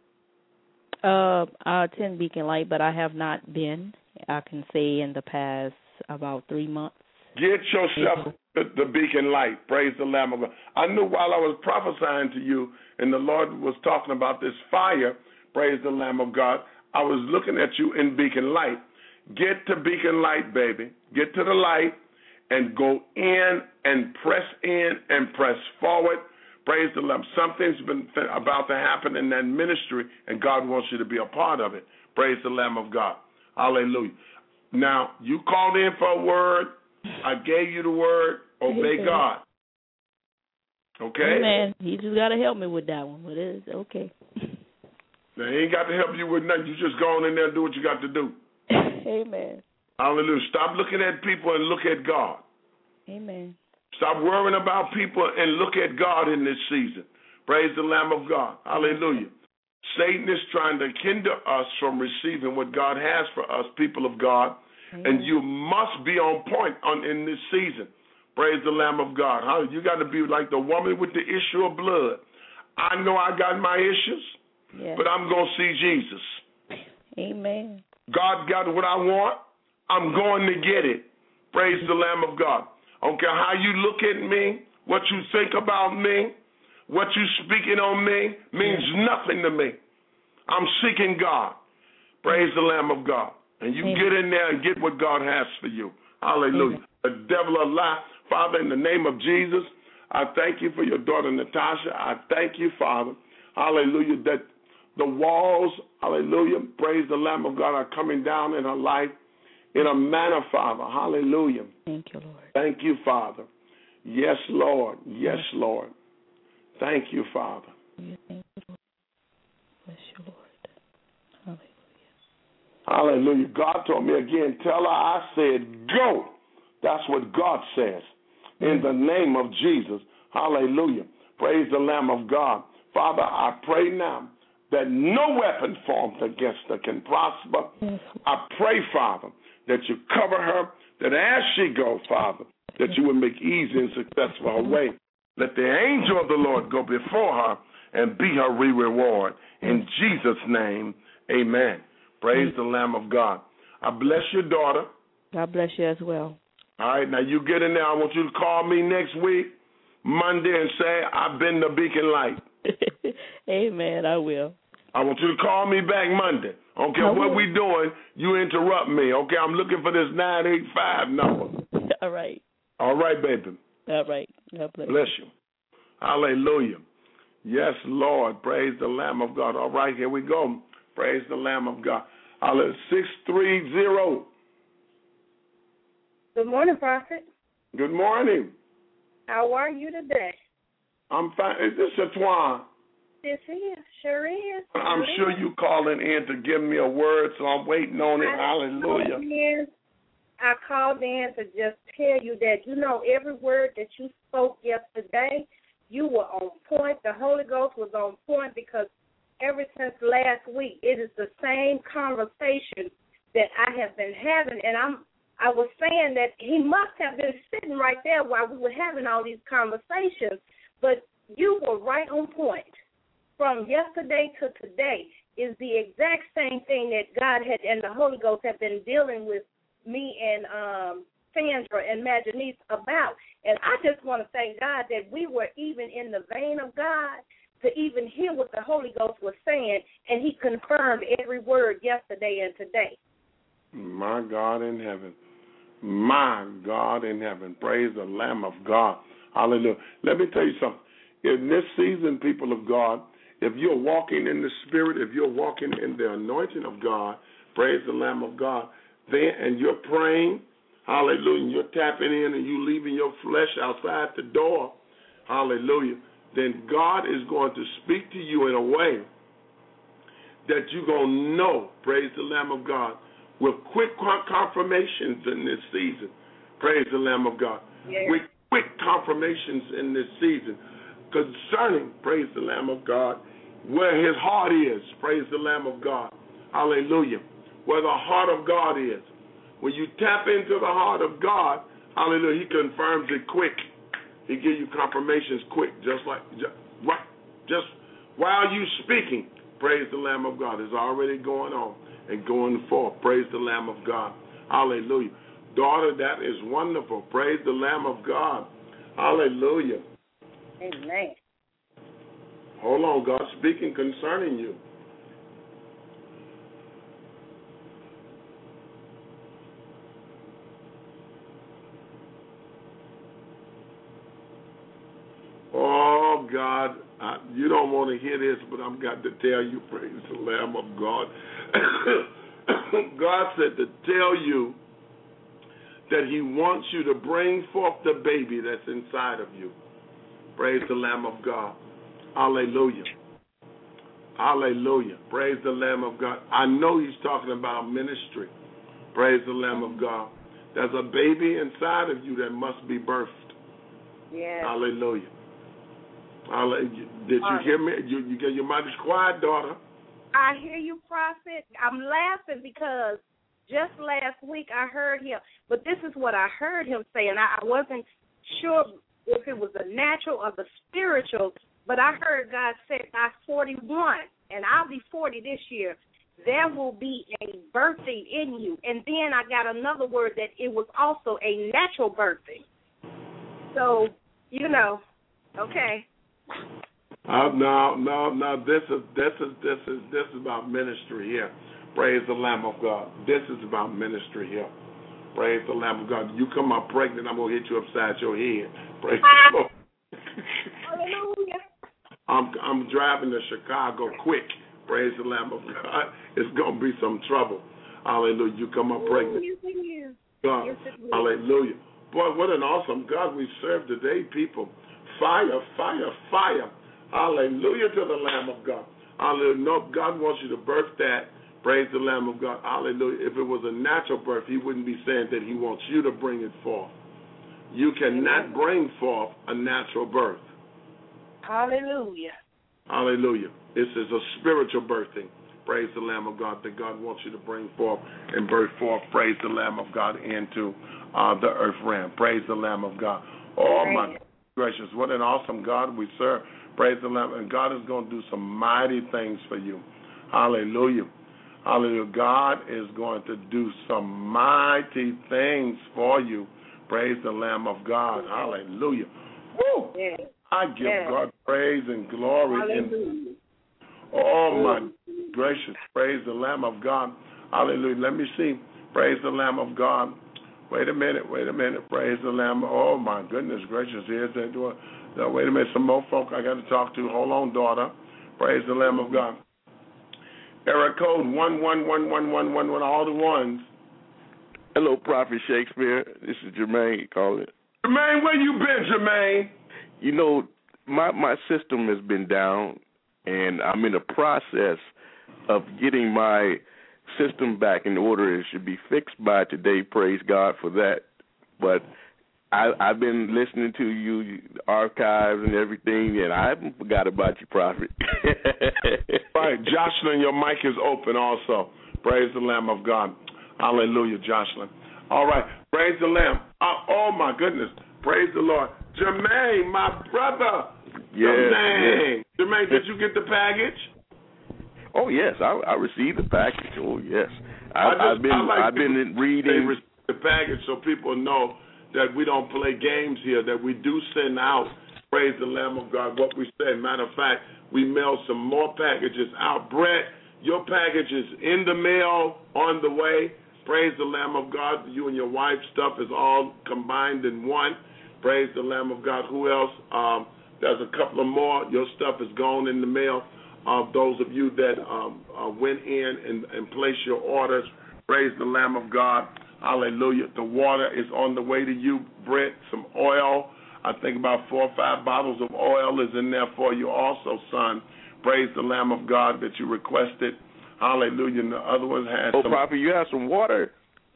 [SPEAKER 8] I attend Beacon Light, but I have not been, I can say, in the past about 3 months.
[SPEAKER 3] Get yourself the Beacon Light. Praise the Lamb of God. I knew while I was prophesying to you and the Lord was talking about this fire, praise the Lamb of God, I was looking at you in Beacon Light. Get to Beacon Light, baby. Get to the light and go in and press forward. Praise the Lord. Something's been about to happen in that ministry, and God wants you to be a part of it. Praise the Lamb of God. Hallelujah. Now, you called in for a word. I gave you the word. Obey God. Okay?
[SPEAKER 8] Amen. You just got to help me with that one, but it's okay.
[SPEAKER 3] Now, he ain't got to help you with nothing. You just go on in there and do what you got to do.
[SPEAKER 8] Amen.
[SPEAKER 3] Hallelujah. Stop looking at people and look at God.
[SPEAKER 8] Amen.
[SPEAKER 3] Stop worrying about people and look at God in this season. Praise the Lamb of God. Hallelujah. Satan is trying to hinder us from receiving what God has for us, people of God. Amen. And you must be on point in this season. Praise the Lamb of God. You got to be like the woman with the issue of blood. I know I got my issues, but I'm going to see Jesus.
[SPEAKER 8] Amen.
[SPEAKER 3] God got what I want. I'm going to get it. Praise the Lamb of God. I don't care how you look at me, what you think about me, what you speaking on me means nothing to me. I'm seeking God. Praise the Lamb of God. And you get in there and get what God has for you. Hallelujah. The devil a lie. Father, in the name of Jesus, I thank you for your daughter Natasha. I thank you, Father, hallelujah, that the walls, hallelujah, praise the Lamb of God, are coming down in her life in a manner, Father. Hallelujah.
[SPEAKER 8] Thank you, Lord.
[SPEAKER 3] Thank you, Father. Yes, Lord. Yes, Lord. Thank you, Father.
[SPEAKER 8] Thank you, Lord. Bless you, Lord. Hallelujah.
[SPEAKER 3] Hallelujah. God told me again, tell her I said go. That's what God says. In the name of Jesus. Hallelujah. Praise the Lamb of God. Father, I pray now that no weapon formed against her can prosper. I pray, Father, that you cover her, that as she goes, Father, that you will make easy and successful her way. Let the angel of the Lord go before her and be her reward. In Jesus' name, amen. Praise the Lamb of God. I bless your daughter.
[SPEAKER 8] God bless you as well.
[SPEAKER 3] All right, now you get in there. I want you to call me next week, Monday, and say, I've been the Beacon Light.
[SPEAKER 8] Amen, I will.
[SPEAKER 3] I want you to call me back Monday. Okay, what we doing, you interrupt me. Okay, I'm looking for this 985 number.
[SPEAKER 8] All right.
[SPEAKER 3] All right, baby.
[SPEAKER 8] All right. God bless.
[SPEAKER 3] Bless you. Hallelujah. Yes, Lord. Praise the Lamb of God. All right, here we go. Praise the Lamb of God. Hallelujah. 630.
[SPEAKER 5] Good morning, Prophet.
[SPEAKER 3] Good morning.
[SPEAKER 5] How are you today?
[SPEAKER 3] I'm fine. Is this Antoine?
[SPEAKER 5] This is. Sure is.
[SPEAKER 3] I'm sure you calling in to give me a word, so I'm waiting on it. Hallelujah.
[SPEAKER 5] I called in to just tell you that, every word that you spoke yesterday, you were on point. The Holy Ghost was on point because ever since last week, it is the same conversation that I have been having, and I was saying that he must have been sitting right there while we were having all these conversations, but you were right on point. From yesterday to today is the exact same thing that God had and the Holy Ghost have been dealing with me and Sandra and Majanice about. And I just want to thank God that we were even in the vein of God to even hear what the Holy Ghost was saying, and he confirmed every word yesterday and today.
[SPEAKER 3] My God in heaven. My God in heaven. Praise the Lamb of God. Hallelujah. Let me tell you something. In this season, people of God, if you're walking in the Spirit, if you're walking in the anointing of God, praise the Lamb of God, then, and you're praying, hallelujah, and you're tapping in and you leaving your flesh outside the door, hallelujah, then God is going to speak to you in a way that you're going to know, praise the Lamb of God, with quick confirmations in this season, praise the Lamb of God, with quick confirmations in this season concerning, praise the Lamb of God, where his heart is, praise the Lamb of God, hallelujah, where the heart of God is. When you tap into the heart of God, hallelujah, he confirms it quick. He give you confirmations quick, just while you speaking. Praise the Lamb of God. It's already going on and going forth. Praise the Lamb of God. Hallelujah. Daughter, that is wonderful. Praise the Lamb of God. Hallelujah.
[SPEAKER 5] Amen.
[SPEAKER 3] Hold on, God speaking concerning you. Oh, God, you don't want to hear this, but I've got to tell you, praise the Lamb of God. God said to tell you that he wants you to bring forth the baby that's inside of you. Praise the Lamb of God. Hallelujah. Hallelujah. Praise the Lamb of God. I know he's talking about ministry. Praise the Lamb of God. There's a baby inside of you that must be birthed.
[SPEAKER 5] Yes.
[SPEAKER 3] Hallelujah. Did you hear me? You get your mother's quiet, daughter.
[SPEAKER 5] I hear you, prophet. I'm laughing because just last week I heard him, but this is what I heard him say, and I wasn't sure if it was the natural or the spiritual, but I heard God say by 41, and I'll be 40 this year, there will be a birthing in you. And then I got another word that it was also a natural birthing. So, okay.
[SPEAKER 3] No. This is about ministry here. Praise the Lamb of God. This is about ministry here. Praise the Lamb of God. You come out pregnant, I'm gonna hit you upside your head. Praise the Lord.
[SPEAKER 5] Hallelujah.
[SPEAKER 3] I'm driving to Chicago quick. Praise the Lamb of God. It's gonna be some trouble. Hallelujah. You come out pregnant.
[SPEAKER 5] Yes, it is.
[SPEAKER 3] God.
[SPEAKER 5] Yes, it is.
[SPEAKER 3] Hallelujah. Boy, what an awesome God we serve today, people. Fire, fire, fire. Hallelujah to the Lamb of God. Hallelujah. No, God wants you to birth that. Praise the Lamb of God. Hallelujah. If it was a natural birth, he wouldn't be saying that he wants you to bring it forth. You cannot bring forth a natural birth.
[SPEAKER 5] Hallelujah.
[SPEAKER 3] Hallelujah. This is a spiritual birthing. Praise the Lamb of God that God wants you to bring forth and birth forth. Praise the Lamb of God into the earth realm. Praise the Lamb of God. Oh, my gracious. What an awesome God we serve. Praise the Lamb. And God is going to do some mighty things for you. Hallelujah. Hallelujah. God is going to do some mighty things for you. Praise the Lamb of God. Hallelujah. Woo!
[SPEAKER 5] Yes.
[SPEAKER 3] I give God praise and glory. Oh, my gracious. Praise the Lamb of God. Hallelujah. Let me see. Praise the Lamb of God. Wait a minute. Praise the Lamb. Oh, my goodness gracious. Here's that door. Now, wait a minute. Some more folk I got to talk to. Hold on, daughter. Praise the Lamb of God. Area code 111111, all the ones.
[SPEAKER 9] Hello, Prophet Shakespeare. This is Jermaine calling.
[SPEAKER 3] Jermaine, where you been, Jermaine?
[SPEAKER 9] You know, my system has been down, and I'm in the process of getting my system back in order. It should be fixed by today. Praise God for that. But I've been listening to you, archives and everything, and I haven't forgot about you, Prophet.
[SPEAKER 3] Right. Jocelyn, your mic is open also. Praise the Lamb of God. Hallelujah, Jocelyn. All right. Praise the Lamb. Oh, my goodness. Praise the Lord. Jermaine, my brother.
[SPEAKER 9] Yes.
[SPEAKER 3] Jermaine, did you get the package?
[SPEAKER 9] Oh, yes. I received the package. Oh, yes. I've been reading
[SPEAKER 3] the package so people know that we don't play games here, that we do send out, praise the Lamb of God, what we said. Matter of fact, we mailed some more packages out. Brett, your package is in the mail, on the way. Praise the Lamb of God. You and your wife's stuff is all combined in one. Praise the Lamb of God. Who else? There's a couple of more. Your stuff is gone in the mail. Those of you that went in and placed your orders, praise the Lamb of God. Hallelujah. The water is on the way to you, Brett. Some oil. I think about 4 or 5 bottles of oil is in there for you also, son. Praise the Lamb of God that you requested. Hallelujah. And the other one has some.
[SPEAKER 9] Prophet, you have some water?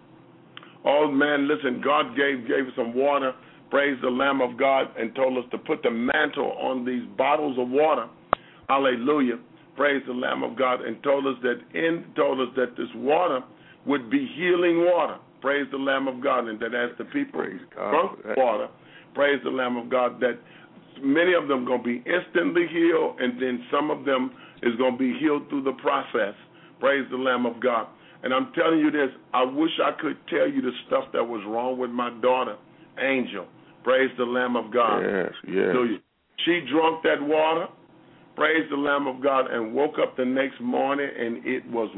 [SPEAKER 3] Oh, man, listen, God gave us some water. Praise the Lamb of God, and told us to put the mantle on these bottles of water. Hallelujah. Praise the Lamb of God, and told us that this water would be healing water. praise the Lamb of God, and that as the people drunk water, praise the Lamb of God, that many of them going to be instantly healed, and then some of them is going to be healed through the process. Praise the Lamb of God. And I'm telling you this, I wish I could tell you the stuff that was wrong with my daughter, Angel. Praise the Lamb of God.
[SPEAKER 9] Yes, yes.
[SPEAKER 3] She drank that water, praise the Lamb of God, and woke up the next morning, and it was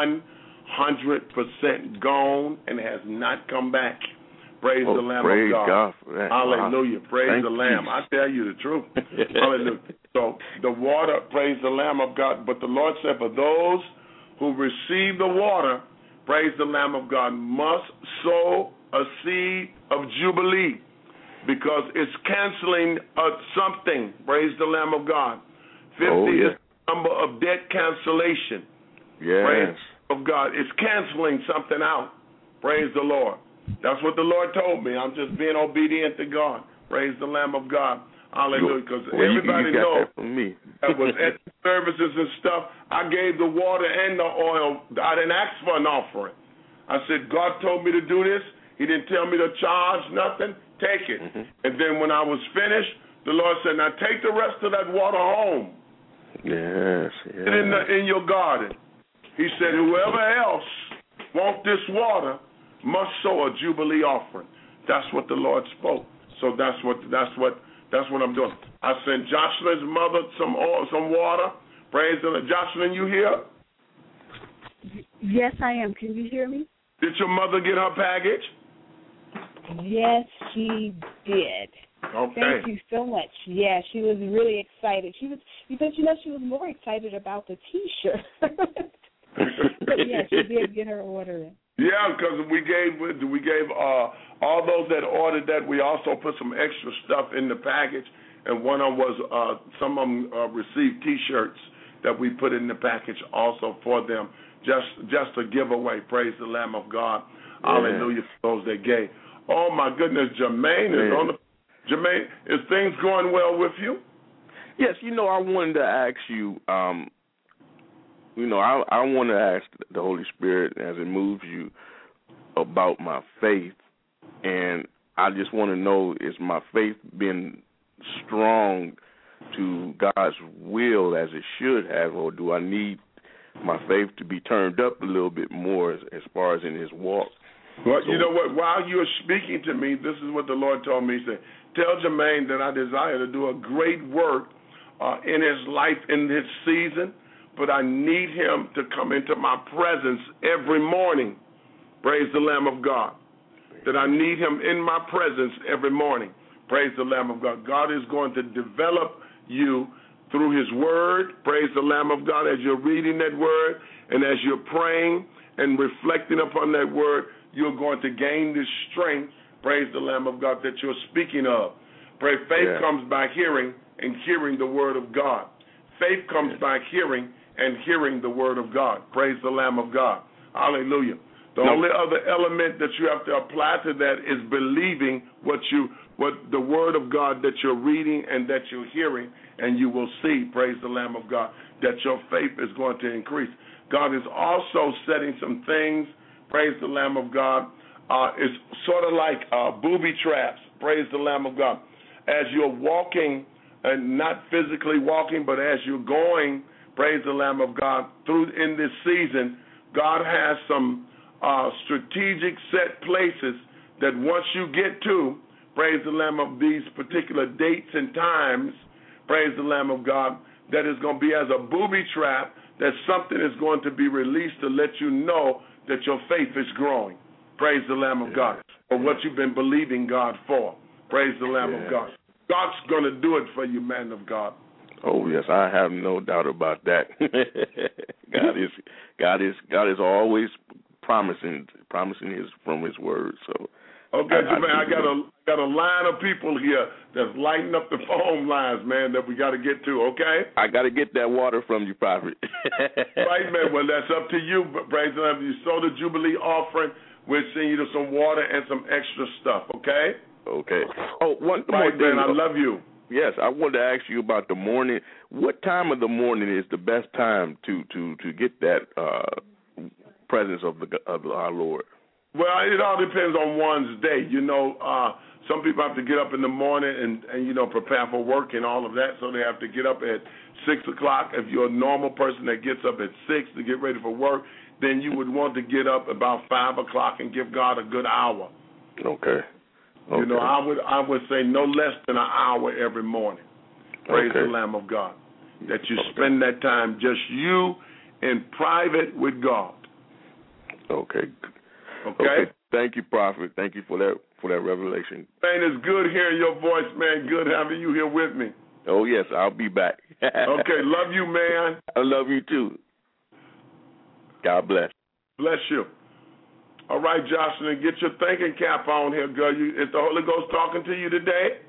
[SPEAKER 3] 100% gone and has not come back. Praise the Lamb of God.
[SPEAKER 9] For that.
[SPEAKER 3] Hallelujah.
[SPEAKER 9] Wow.
[SPEAKER 3] Praise the Lamb. I tell you the truth. Hallelujah. So the water, praise the Lamb of God. But the Lord said, for those who receive the water, praise the Lamb of God, must sow a seed of Jubilee, because it's canceling something. Praise the Lamb of God. 50 is the number of debt cancellation.
[SPEAKER 9] Yes.
[SPEAKER 3] Praise of God. It's canceling something out. Praise the Lord. That's what the Lord told me. I'm just being obedient to God. Praise the Lamb of God. Hallelujah. Because everybody knows that was at the services and stuff. I gave the water and the oil. I didn't ask for an offering. I said, God told me to do this. He didn't tell me to charge nothing. Take it. And then when I was finished, the Lord said, now take the rest of that water home.
[SPEAKER 9] Yes.
[SPEAKER 3] Put it in your garden. He said, whoever else wants this water must sow a Jubilee offering. That's what the Lord spoke. So that's what I'm doing. I sent Jocelyn's mother some water. Praise the Lord. Jocelyn, you here?
[SPEAKER 10] Yes, I am. Can you hear me?
[SPEAKER 3] Did your mother get her package?
[SPEAKER 10] Yes, she did.
[SPEAKER 3] Okay.
[SPEAKER 10] Thank you so much. Yeah, she was really excited. She was more excited about the T-shirt. But yeah, she did get her order in.
[SPEAKER 3] Yeah, because we gave all those that ordered that. We also put some extra stuff in the package, and one of them was some of them received T-shirts that we put in the package also for them, just a giveaway. Praise the Lamb of God. Yeah. Hallelujah for those that gave. Oh my goodness, Jermaine is on the. Jermaine, is things going well with you?
[SPEAKER 9] Yes, I wanted to ask you. I want to ask the Holy Spirit as it moves you about my faith, and I just want to know, is my faith been strong to God's will as it should have, or do I need my faith to be turned up a little bit more as far as in His walk?
[SPEAKER 3] Well, you know what? While you're speaking to me, this is what the Lord told me. He said, tell Jermaine that I desire to do a great work in his life in this season, but I need him to come into my presence every morning. Praise the Lamb of God. That I need him in my presence every morning. Praise the Lamb of God. God is going to develop you through His Word. Praise the Lamb of God. As you're reading that Word and as you're praying and reflecting upon that Word, you're going to gain this strength, praise the Lamb of God, that you're speaking of. Faith comes by hearing, and hearing the Word of God. Faith comes by hearing, and hearing the Word of God. Praise the Lamb of God. Hallelujah. The only other element that you have to apply to that is believing what the Word of God that you're reading and that you're hearing, and you will see, praise the Lamb of God, that your faith is going to increase. God is also setting some things, praise the Lamb of God. It's sort of like booby traps, praise the Lamb of God. As you're walking, and not physically walking, but as you're going, praise the Lamb of God, through in this season, God has some strategic set places that once you get to, praise the Lamb of these particular dates and times, praise the Lamb of God, that is going to be as a booby trap, that something is going to be released to let you know that your faith is growing. Praise the Lamb of God. For what you've been believing God for. Praise the Lamb of God. God's going to do it for you, man of God.
[SPEAKER 9] Oh yes, I have no doubt about that. God is always promising from His word. So
[SPEAKER 3] okay, man, I got a line of people here that's lighting up the phone lines, man, that we got to get to. Okay,
[SPEAKER 9] I got to get that water from you, Prophet.
[SPEAKER 3] Right, man. Well, that's up to you. But praise the Lord. You sow the Jubilee offering. We'll send you to some water and some extra stuff. Okay.
[SPEAKER 9] Okay. Oh, one
[SPEAKER 3] more
[SPEAKER 9] thing.
[SPEAKER 3] Man, I love you.
[SPEAKER 9] Yes, I wanted to ask you about the morning. What time of the morning is the best time to get that presence of our Lord?
[SPEAKER 3] Well, it all depends on one's day. Some people have to get up in the morning and prepare for work and all of that, so they have to get up at 6 o'clock. If you're a normal person that gets up at 6 to get ready for work, then you would want to get up about 5 o'clock and give God a good hour.
[SPEAKER 9] Okay.
[SPEAKER 3] I would say no less than an hour every morning. Praise the Lamb of God. That you spend that time just you in private with God.
[SPEAKER 9] Okay.
[SPEAKER 3] Okay.
[SPEAKER 9] Thank you, Prophet. Thank you for that revelation.
[SPEAKER 3] Man, it's good hearing your voice, man. Good having you here with me.
[SPEAKER 9] Oh, yes, I'll be back.
[SPEAKER 3] Okay, love you, man.
[SPEAKER 9] I love you, too. God bless.
[SPEAKER 3] Bless you. All right, Jocelyn, get your thinking cap on here, girl. Is the Holy Ghost talking to you today?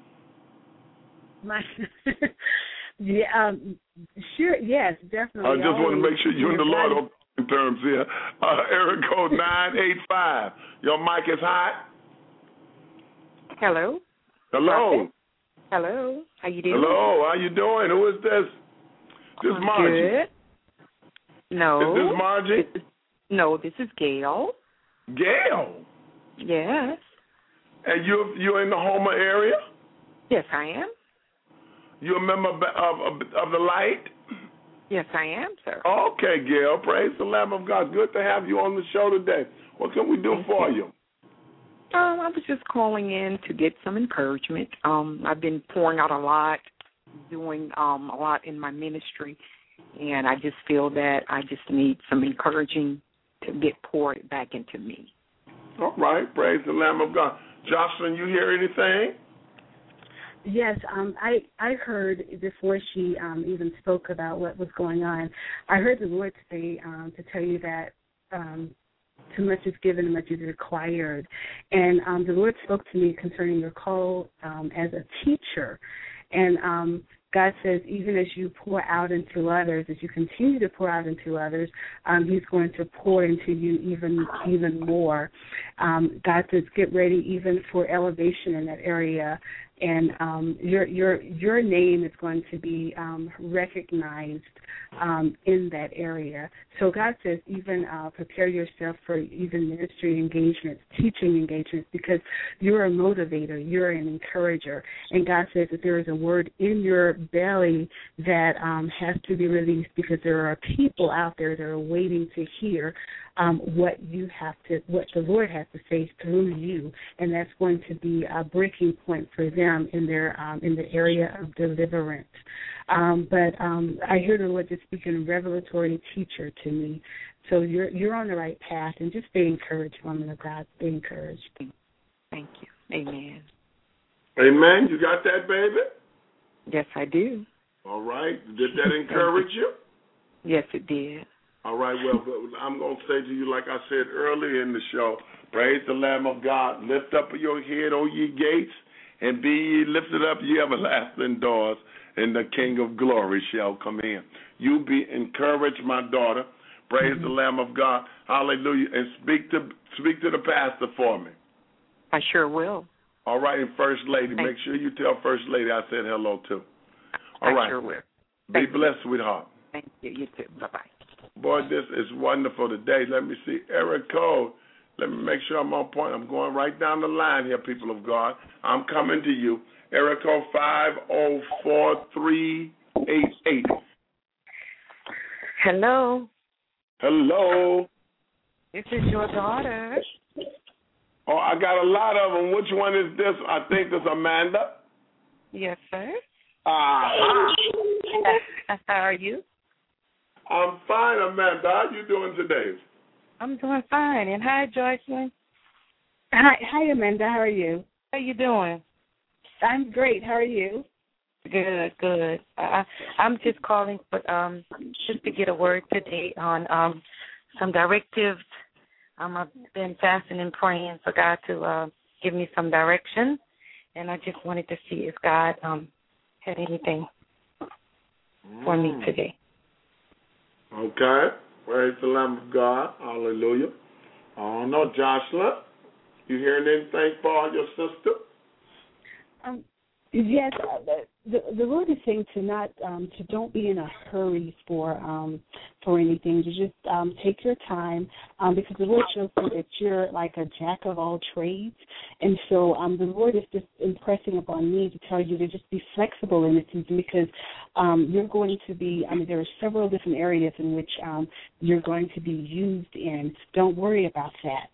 [SPEAKER 10] Yeah, sure, yes, definitely.
[SPEAKER 3] I just want to make sure you and the Lord are in terms here. Area code 985. Your mic is hot.
[SPEAKER 11] Hello.
[SPEAKER 3] Hello.
[SPEAKER 11] Hello. How you doing?
[SPEAKER 3] Hello. How you doing? Who is this? This is Margie.
[SPEAKER 11] Good. No.
[SPEAKER 3] Is this Margie?
[SPEAKER 11] No, this is Gail.
[SPEAKER 3] Gail?
[SPEAKER 11] Yes.
[SPEAKER 3] And you're in the Homer area?
[SPEAKER 11] Yes, I am.
[SPEAKER 3] You a member of the Light?
[SPEAKER 11] Yes, I am, sir.
[SPEAKER 3] Okay, Gail. Praise the Lamb of God. Good to have you on the show today. What can we do for you?
[SPEAKER 11] I was just calling in to get some encouragement. I've been pouring out a lot, doing a lot in my ministry, and I just feel that I just need some encouraging to get poured back into me.
[SPEAKER 3] All right. Praise the Lamb of God. Jocelyn, you hear anything?
[SPEAKER 10] Yes, I heard before she even spoke about what was going on, I heard the Lord say to tell you that too much is given and much is required. And the Lord spoke to me concerning your call as a teacher. And God says even as you pour out into others, as you continue to pour out into others, He's going to pour into you even more. God says get ready even for elevation in that area. And your name is going to be recognized in that area. So God says even prepare yourself for even ministry engagements, teaching engagements, because you're a motivator, you're an encourager. And God says that there is a word in your belly that has to be released, because there are people out there that are waiting to hear what the Lord has to say through you, and that's going to be a breaking point for them in the area of deliverance. But I hear the Lord just speaking revelatory teacher to me. So you're on the right path, and just stay encouraged, woman of God. Stay encouraged.
[SPEAKER 11] Thank you. Amen.
[SPEAKER 3] Amen. You got that, baby?
[SPEAKER 11] Yes, I do.
[SPEAKER 3] All right. Did that encourage you?
[SPEAKER 11] Yes, it did.
[SPEAKER 3] All right, well, I'm going to say to you, like I said earlier in the show, praise the Lamb of God. Lift up your head, O ye gates, and be ye lifted up, ye everlasting doors, and the King of glory shall come in. You be encouraged, my daughter. Praise the Lamb of God. Hallelujah. And speak to the pastor for me.
[SPEAKER 11] I sure will.
[SPEAKER 3] All right, and First Lady, make sure you tell First Lady I said hello, too. All right.
[SPEAKER 11] I sure will.
[SPEAKER 3] Be blessed, sweetheart.
[SPEAKER 11] Thank you. You too. Bye-bye.
[SPEAKER 3] Boy, this is wonderful today. Let me see. Eric Cole. Let me make sure I'm on point. I'm going right down the line here, people of God. I'm coming to you. Eric Cole 504388.
[SPEAKER 11] Hello.
[SPEAKER 3] Hello.
[SPEAKER 11] This is your daughter.
[SPEAKER 3] Oh, I got a lot of them. Which one is this? I think this is Amanda.
[SPEAKER 11] Yes, sir.
[SPEAKER 3] Uh-huh.
[SPEAKER 11] How are you?
[SPEAKER 3] I'm fine, Amanda. How you doing today?
[SPEAKER 11] I'm doing fine. And hi, Joycelyn.
[SPEAKER 10] Hi, Amanda. How are you?
[SPEAKER 11] How you doing?
[SPEAKER 10] I'm great. How are you?
[SPEAKER 11] Good, good. I'm just calling, but just to get a word today on some directives. I've been fasting and praying for God to give me some direction, and I just wanted to see if God had anything for me today.
[SPEAKER 3] Okay. Praise the Lamb of God. Hallelujah. I don't know, Joshua. You hearing anything for your sister?
[SPEAKER 10] Yes. the Lord is saying to not to don't be in a hurry for anything. To just take your time, because the Lord shows me that you're like a jack of all trades, and so the Lord is just impressing upon me to tell you to just be flexible in this season, because you're going to be. I mean, there are several different areas in which you're going to be used in. Don't worry about that.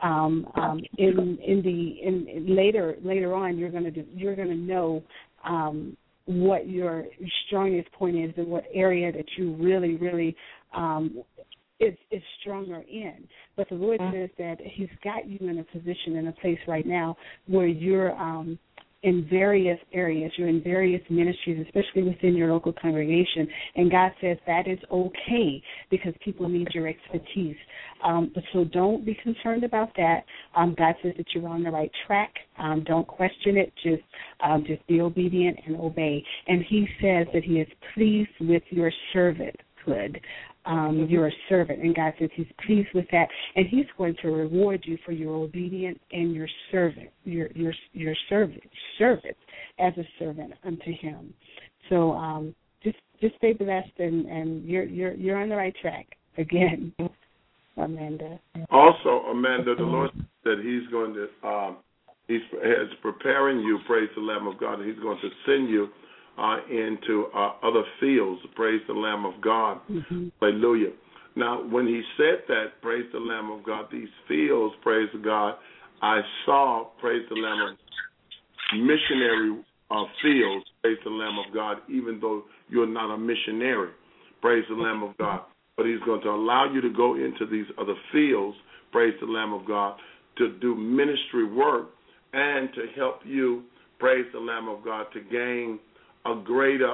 [SPEAKER 10] Later on, you're going to know what your strongest point is and what area that you really is stronger in. But the Lord says that He's got you in a position, in a place right now where you're in various areas, you're in various ministries, especially within your local congregation, and God says that is okay because people need your expertise. But so don't be concerned about that. God says that you're on the right track. Don't question it. Just be obedient and obey. And He says that He is pleased with your servanthood. You're a servant, and God says He's pleased with that, and He's going to reward you for your obedience and your servant, your service as a servant unto Him. So just stay blessed, and you're on the right track again, Amanda.
[SPEAKER 3] Also, Amanda, the Lord said He's going to He's preparing you. Praise the Lamb of God, and He's going to send you into other fields. Praise the Lamb of God. Mm-hmm. Hallelujah. Now, when He said that, praise the Lamb of God, these fields, praise God, I saw, praise the Lamb of missionary fields, praise the Lamb of God, even though you're not a missionary, praise the Lamb of God. But He's going to allow you to go into these other fields, praise the Lamb of God, to do ministry work and to help you, praise the Lamb of God, to gain a greater,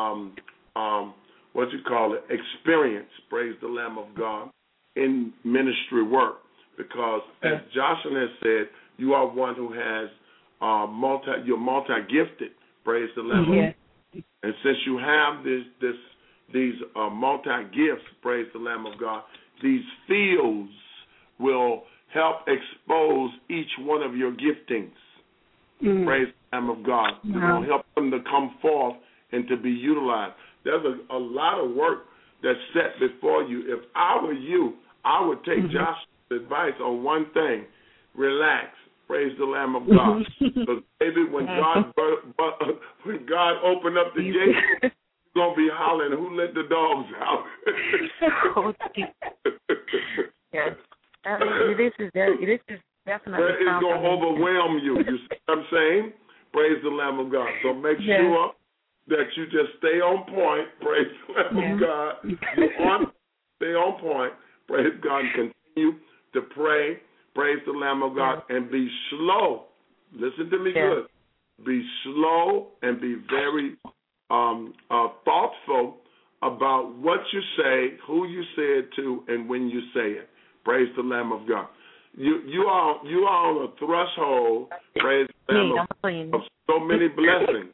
[SPEAKER 3] experience, praise the Lamb of God, in ministry work. Because as Joshua has said, you are one who has you're multi-gifted, praise the Lamb of God. And since you have these multi-gifts, praise the Lamb of God, these fields will help expose each one of your giftings. Praise the Lamb of God. It will help them to come forth and to be utilized. There's a lot of work that's set before you. If I were you, I would take Joshua's advice on one thing: relax. Praise the Lamb of God. Because maybe when God opened up the gate, you're gonna be hollering, "Who let the dogs out?"
[SPEAKER 11] This is definitely.
[SPEAKER 3] It's going to overwhelm you. You see what I'm saying? Praise the Lamb of God. So make sure that you just stay on point. Praise the Lamb of God. Stay on point. Praise God. And continue to pray. Praise the Lamb of God. And be slow. Listen to me good. Be slow and be very thoughtful about what you say, who you say it to, and when you say it. Praise the Lamb of God. You are on a threshold, praise the Lamb, of so many blessings.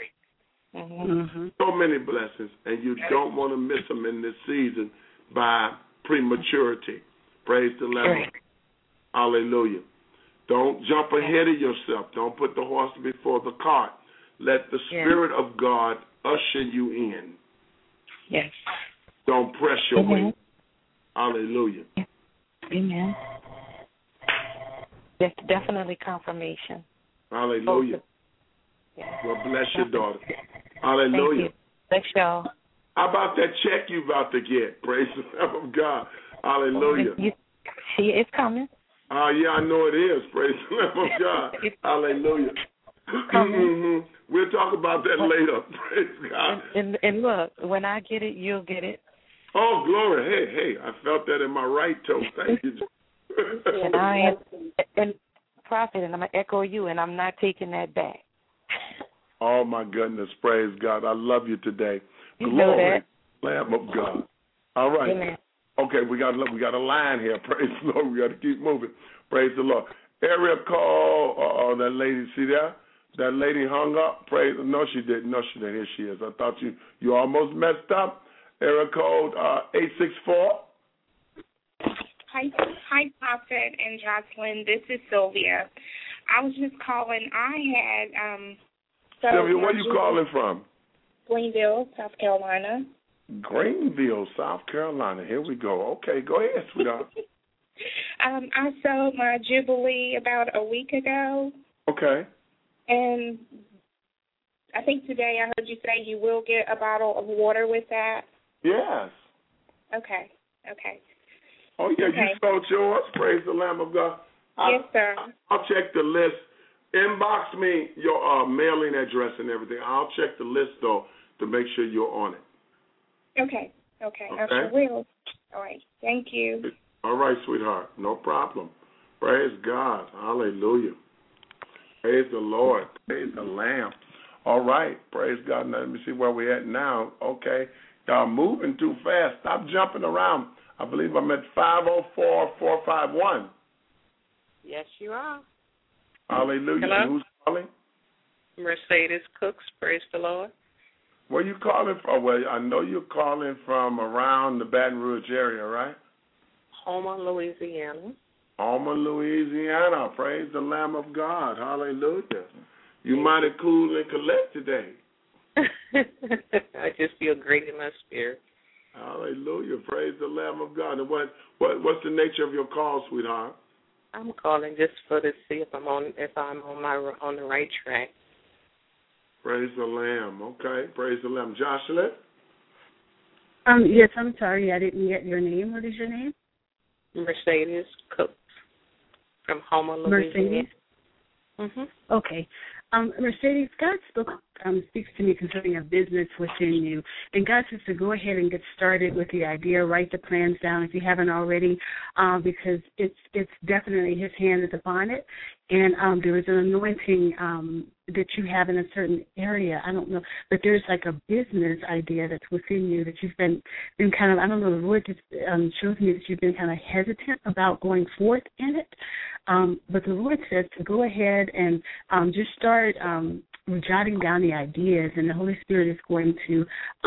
[SPEAKER 3] So many blessings, and you don't want to miss them in this season by prematurity. Praise the Lamb. Hallelujah. Don't jump ahead of yourself. Don't put the horse before the cart. Let the Spirit of God usher you in.
[SPEAKER 11] Yes.
[SPEAKER 3] Don't press your way. Hallelujah.
[SPEAKER 11] Amen. That's definitely confirmation.
[SPEAKER 3] Hallelujah. Well, bless your daughter. Hallelujah.
[SPEAKER 11] Thank you. Y'all.
[SPEAKER 3] How about that check you about to get? Praise the Lamb of God. Hallelujah.
[SPEAKER 11] It's coming.
[SPEAKER 3] Yeah, I know it is. Praise the Lamb of God. Hallelujah. We'll talk about that later. Praise God.
[SPEAKER 11] And look, when I get it, you'll get it.
[SPEAKER 3] Oh, glory. Hey, I felt that in my right toe. Thank you.
[SPEAKER 11] And I am prophet, and I'm going to echo you, and I'm not taking that back.
[SPEAKER 3] Oh, my goodness. Praise God. I love you today.
[SPEAKER 11] You
[SPEAKER 3] Glory, Lamb of God. All right.
[SPEAKER 11] Amen.
[SPEAKER 3] Okay, we got a line here. Praise the Lord. We got to keep moving. Praise the Lord. Area call. That lady, see there? That lady hung up. Praise. No, she didn't. Here she is. I thought you almost messed up. Area code 864.
[SPEAKER 12] Hi, Prophet and Jocelyn. This is Sylvia. I was just calling. I had So
[SPEAKER 3] Sylvia, where are you calling from?
[SPEAKER 12] Greenville, South Carolina.
[SPEAKER 3] Greenville, South Carolina. Here we go. Okay, go ahead, sweetheart.
[SPEAKER 12] I sold my Jubilee about a week ago.
[SPEAKER 3] Okay.
[SPEAKER 12] And I think today I heard you say you will get a bottle of water with that.
[SPEAKER 3] Yes.
[SPEAKER 12] Okay.
[SPEAKER 3] Oh, yeah,
[SPEAKER 12] okay.
[SPEAKER 3] You sold yours. Praise the Lamb of God.
[SPEAKER 12] Yes, sir.
[SPEAKER 3] I'll check the list. Inbox me your mailing address and everything. I'll check the list, though, to make sure you're on it.
[SPEAKER 12] Okay. I sure will. All right. Thank you.
[SPEAKER 3] All right, sweetheart. No problem. Praise God. Hallelujah. Praise the Lord. Praise the Lamb. All right. Praise God. Now, let me see where we're at now. Okay. Y'all moving too fast. Stop jumping around. I believe I'm at 504-451.
[SPEAKER 13] Yes, you are.
[SPEAKER 3] Hallelujah.
[SPEAKER 13] Hello?
[SPEAKER 3] And who's calling?
[SPEAKER 13] Mercedes Cooks. Praise the Lord.
[SPEAKER 3] Where you calling from? Well, I know you're calling from around the Baton Rouge area, right?
[SPEAKER 13] Houma, Louisiana.
[SPEAKER 3] Houma, Louisiana. Praise the Lamb of God. Hallelujah. You mighty cool and collect today.
[SPEAKER 13] I just feel great in my spirit.
[SPEAKER 3] Hallelujah. Praise the Lamb of God. And what's the nature of your call, sweetheart?
[SPEAKER 13] I'm calling just to see if I'm on the right track.
[SPEAKER 3] Praise the Lamb. Okay. Praise the Lamb. Jocelyn?
[SPEAKER 10] Yes, I'm sorry. I didn't get your name. What is your name?
[SPEAKER 13] Mercedes Cooks from Houma, Louisiana.
[SPEAKER 10] Mercedes? Okay. Mercedes, God speaks to me concerning a business within you. And God says to go ahead and get started with the idea, write the plans down if you haven't already, because it's definitely His hand is upon it. And there is an anointing that you have in a certain area. I don't know, but there's like a business idea that's within you that you've been kind of, I don't know, the Lord just shows me that you've been kind of hesitant about going forth in it. But the Lord says to go ahead and just start jotting down the ideas, and the Holy Spirit is going to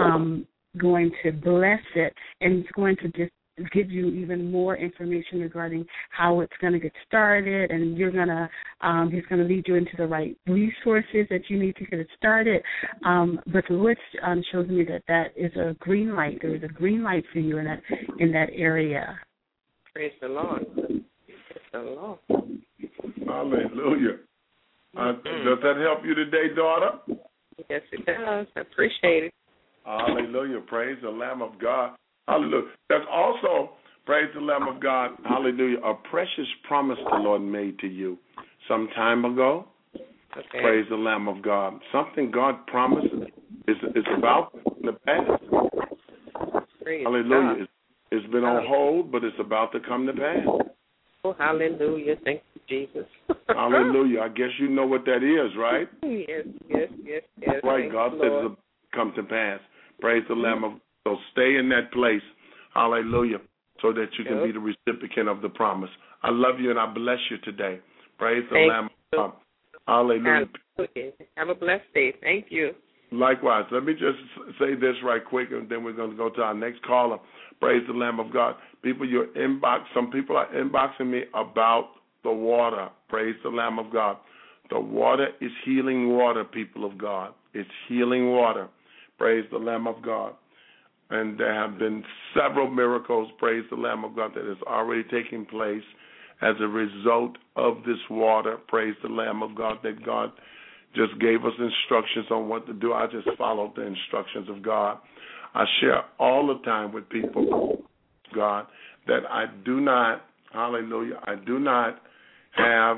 [SPEAKER 10] bless it, and it's going to just give you even more information regarding how it's going to get started, and He's going to lead you into the right resources that you need to get it started. But the Lord shows me that is a green light. There is a green light for you in that area.
[SPEAKER 13] Praise the Lord. Praise the Lord.
[SPEAKER 3] Hallelujah. Does that help you today, daughter?
[SPEAKER 13] Yes, it does. I appreciate it.
[SPEAKER 3] Hallelujah. Praise the Lamb of God. Hallelujah. There's also, praise the Lamb of God, hallelujah, a precious promise the Lord made to you some time ago.
[SPEAKER 13] Okay.
[SPEAKER 3] Praise the Lamb of God. Something God promised is about the past.
[SPEAKER 13] Praise
[SPEAKER 3] hallelujah.
[SPEAKER 13] God.
[SPEAKER 3] It's been on hold, but it's about to come to pass.
[SPEAKER 13] Oh, hallelujah. Thank you, Jesus.
[SPEAKER 3] Hallelujah. I guess you know what that is, right?
[SPEAKER 13] Yes.
[SPEAKER 3] Right.
[SPEAKER 13] Thank
[SPEAKER 3] God said it'll come to pass. Praise the Lamb of God. So stay in that place. Hallelujah. So that you can be the recipient of the promise. I love you and I bless you today. Praise the Lamb of God. Hallelujah.
[SPEAKER 13] Have a blessed day. Thank you.
[SPEAKER 3] Likewise. Let me just say this right quick, and then we're going to go to our next caller. Praise the Lamb of God. Some people are inboxing me about the water. Praise the Lamb of God. The water is healing water, people of God. It's healing water. Praise the Lamb of God. And there have been several miracles, praise the Lamb of God, that is already taking place as a result of this water. Praise the Lamb of God, that God just gave us instructions on what to do. I just followed the instructions of God. I share all the time with people, God, that I do not, hallelujah, I do not have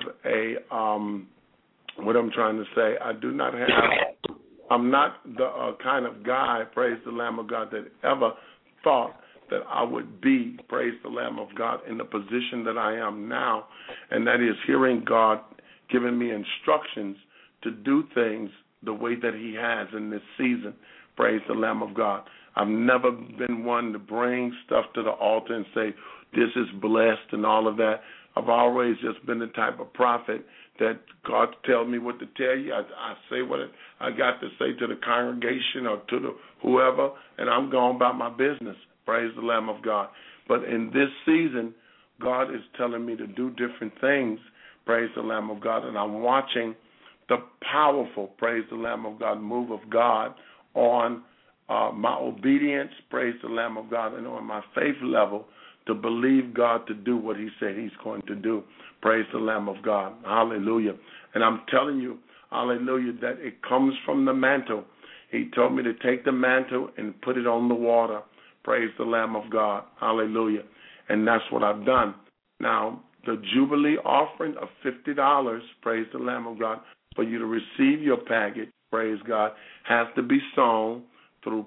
[SPEAKER 3] what I'm trying to say, I'm not the kind of guy, praise the Lamb of God, that ever thought that I would be, praise the Lamb of God, in the position that I am now, and that is hearing God giving me instructions to do things the way that He has in this season, praise the Lamb of God. I've never been one to bring stuff to the altar and say, this is blessed and all of that. I've always just been the type of prophet that God tells me what to tell you. I say what I got to say to the congregation or to the whoever, and I'm going about my business. Praise the Lamb of God. But in this season, God is telling me to do different things. Praise the Lamb of God. And I'm watching the powerful, praise the Lamb of God, move of God on my obedience, praise the Lamb of God, and on my faith level to believe God to do what he said he's going to do. Praise the Lamb of God. Hallelujah. And I'm telling you, hallelujah, that it comes from the mantle. He told me to take the mantle and put it on the water. Praise the Lamb of God. Hallelujah. And that's what I've done. Now, the Jubilee offering of $50, praise the Lamb of God, for you to receive your package, praise God, has to be sown through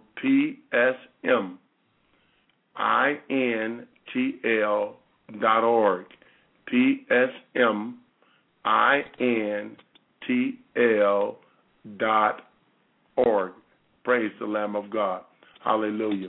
[SPEAKER 3] PSMINTL.org. PSMINTL.org. Praise the Lamb of God. Hallelujah.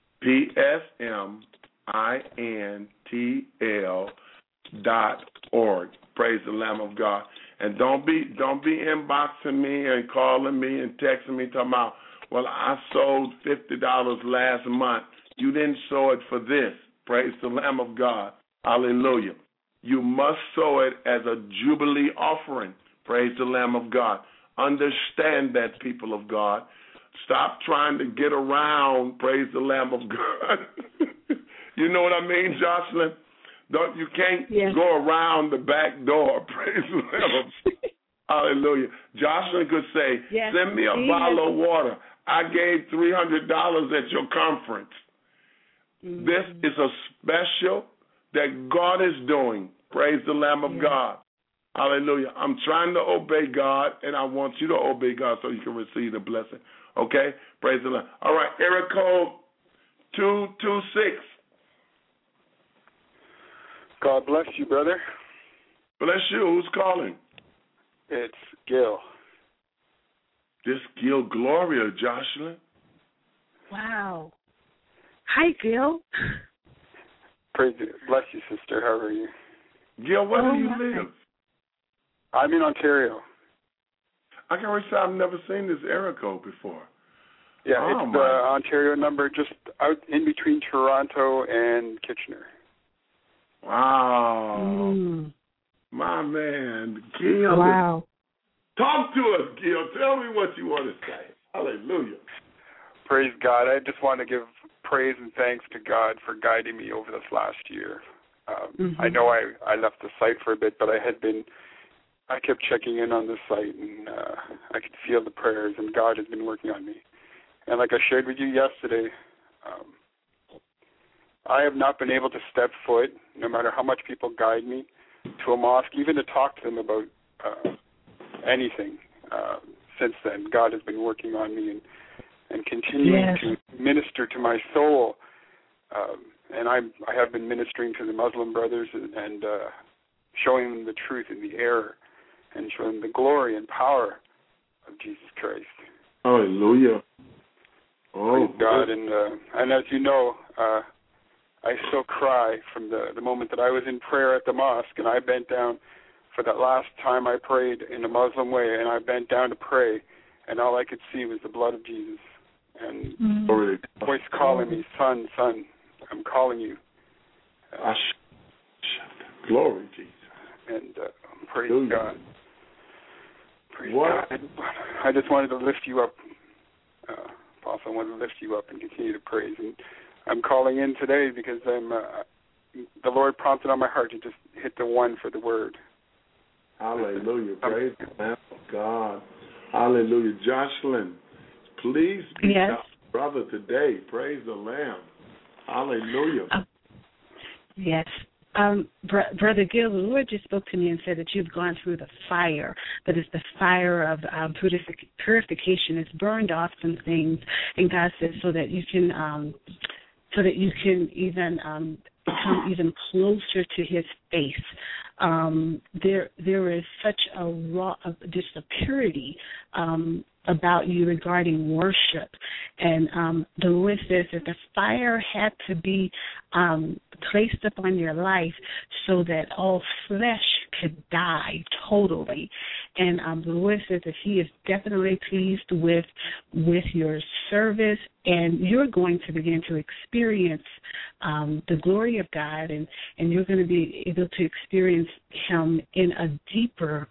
[SPEAKER 3] PSMINTL.org. Praise the Lamb of God. And don't be inboxing me and calling me and texting me talking about, well, I sold $50 last month. You didn't sow it for this. Praise the Lamb of God. Hallelujah. You must sow it as a Jubilee offering. Praise the Lamb of God. Understand that, people of God. Stop trying to get around, praise the Lamb of God. You know what I mean, Jocelyn? You can't go around the back door, praise the Lamb of God. Hallelujah. Jocelyn could say, send me a bottle of water. I gave $300 at your conference. Mm-hmm. This is a special that God is doing. Praise the Lamb of God. Hallelujah. I'm trying to obey God, and I want you to obey God so you can receive the blessing. Okay? Praise the Lord. All right, area code 226.
[SPEAKER 14] God bless you, brother.
[SPEAKER 3] Bless you. Who's calling?
[SPEAKER 14] It's Gil.
[SPEAKER 3] This Gil Gloria, Jocelyn.
[SPEAKER 10] Wow. Hi, Gil.
[SPEAKER 14] Praise you. Bless you, sister. How are you?
[SPEAKER 3] Gil, where do you live?
[SPEAKER 14] I'm in Ontario.
[SPEAKER 3] I can say I've never seen this area code before.
[SPEAKER 14] Yeah, it's the Ontario number just out in between Toronto and Kitchener.
[SPEAKER 3] Wow. My man, Gil.
[SPEAKER 10] Wow.
[SPEAKER 3] Talk to us, Gil. Tell me what you want to say. Hallelujah.
[SPEAKER 14] Praise God. I just want to give praise and thanks to God for guiding me over this last year. I know I left the site for a bit, but I kept checking in on the site, and I could feel the prayers, and God has been working on me. And like I shared with you yesterday, I have not been able to step foot, no matter how much people guide me, to a mosque, even to talk to them about anything. Since then, God has been working on me and continuing to minister to my soul. And I have been ministering to the Muslim brothers and showing them the truth and the error, and showing them the glory and power of Jesus Christ.
[SPEAKER 3] Hallelujah. Oh,
[SPEAKER 14] praise God. And as you know, I still cry from the moment that I was in prayer at the mosque, and I bent down for that last time I prayed in the Muslim way, and I bent down to pray, and all I could see was the blood of Jesus. And a voice calling me, son, I'm calling you.
[SPEAKER 3] Glory, Jesus.
[SPEAKER 14] And praise God. Praise God. I just wanted to lift you up, Apostle. I wanted to lift you up and continue to praise. And I'm calling in today because the Lord prompted on my heart to just hit the one for the word.
[SPEAKER 3] Hallelujah. Praise the Lamb of God. Hallelujah. Jocelyn, please be our brother today. Praise the Lamb. Hallelujah.
[SPEAKER 10] Yes. Brother Gil, the Lord just spoke to me and said that you've gone through the fire, that is the fire of purification. It's burned off some things, and God says so that you can even come even closer to His face. There is such a raw, just a purity about you regarding worship, and the Lord says that the fire had to be placed upon your life so that all flesh could die totally. And the Lord says that He is definitely pleased with your service, and you're going to begin to experience the glory of God, and you're going to be able to experience Him in a deeper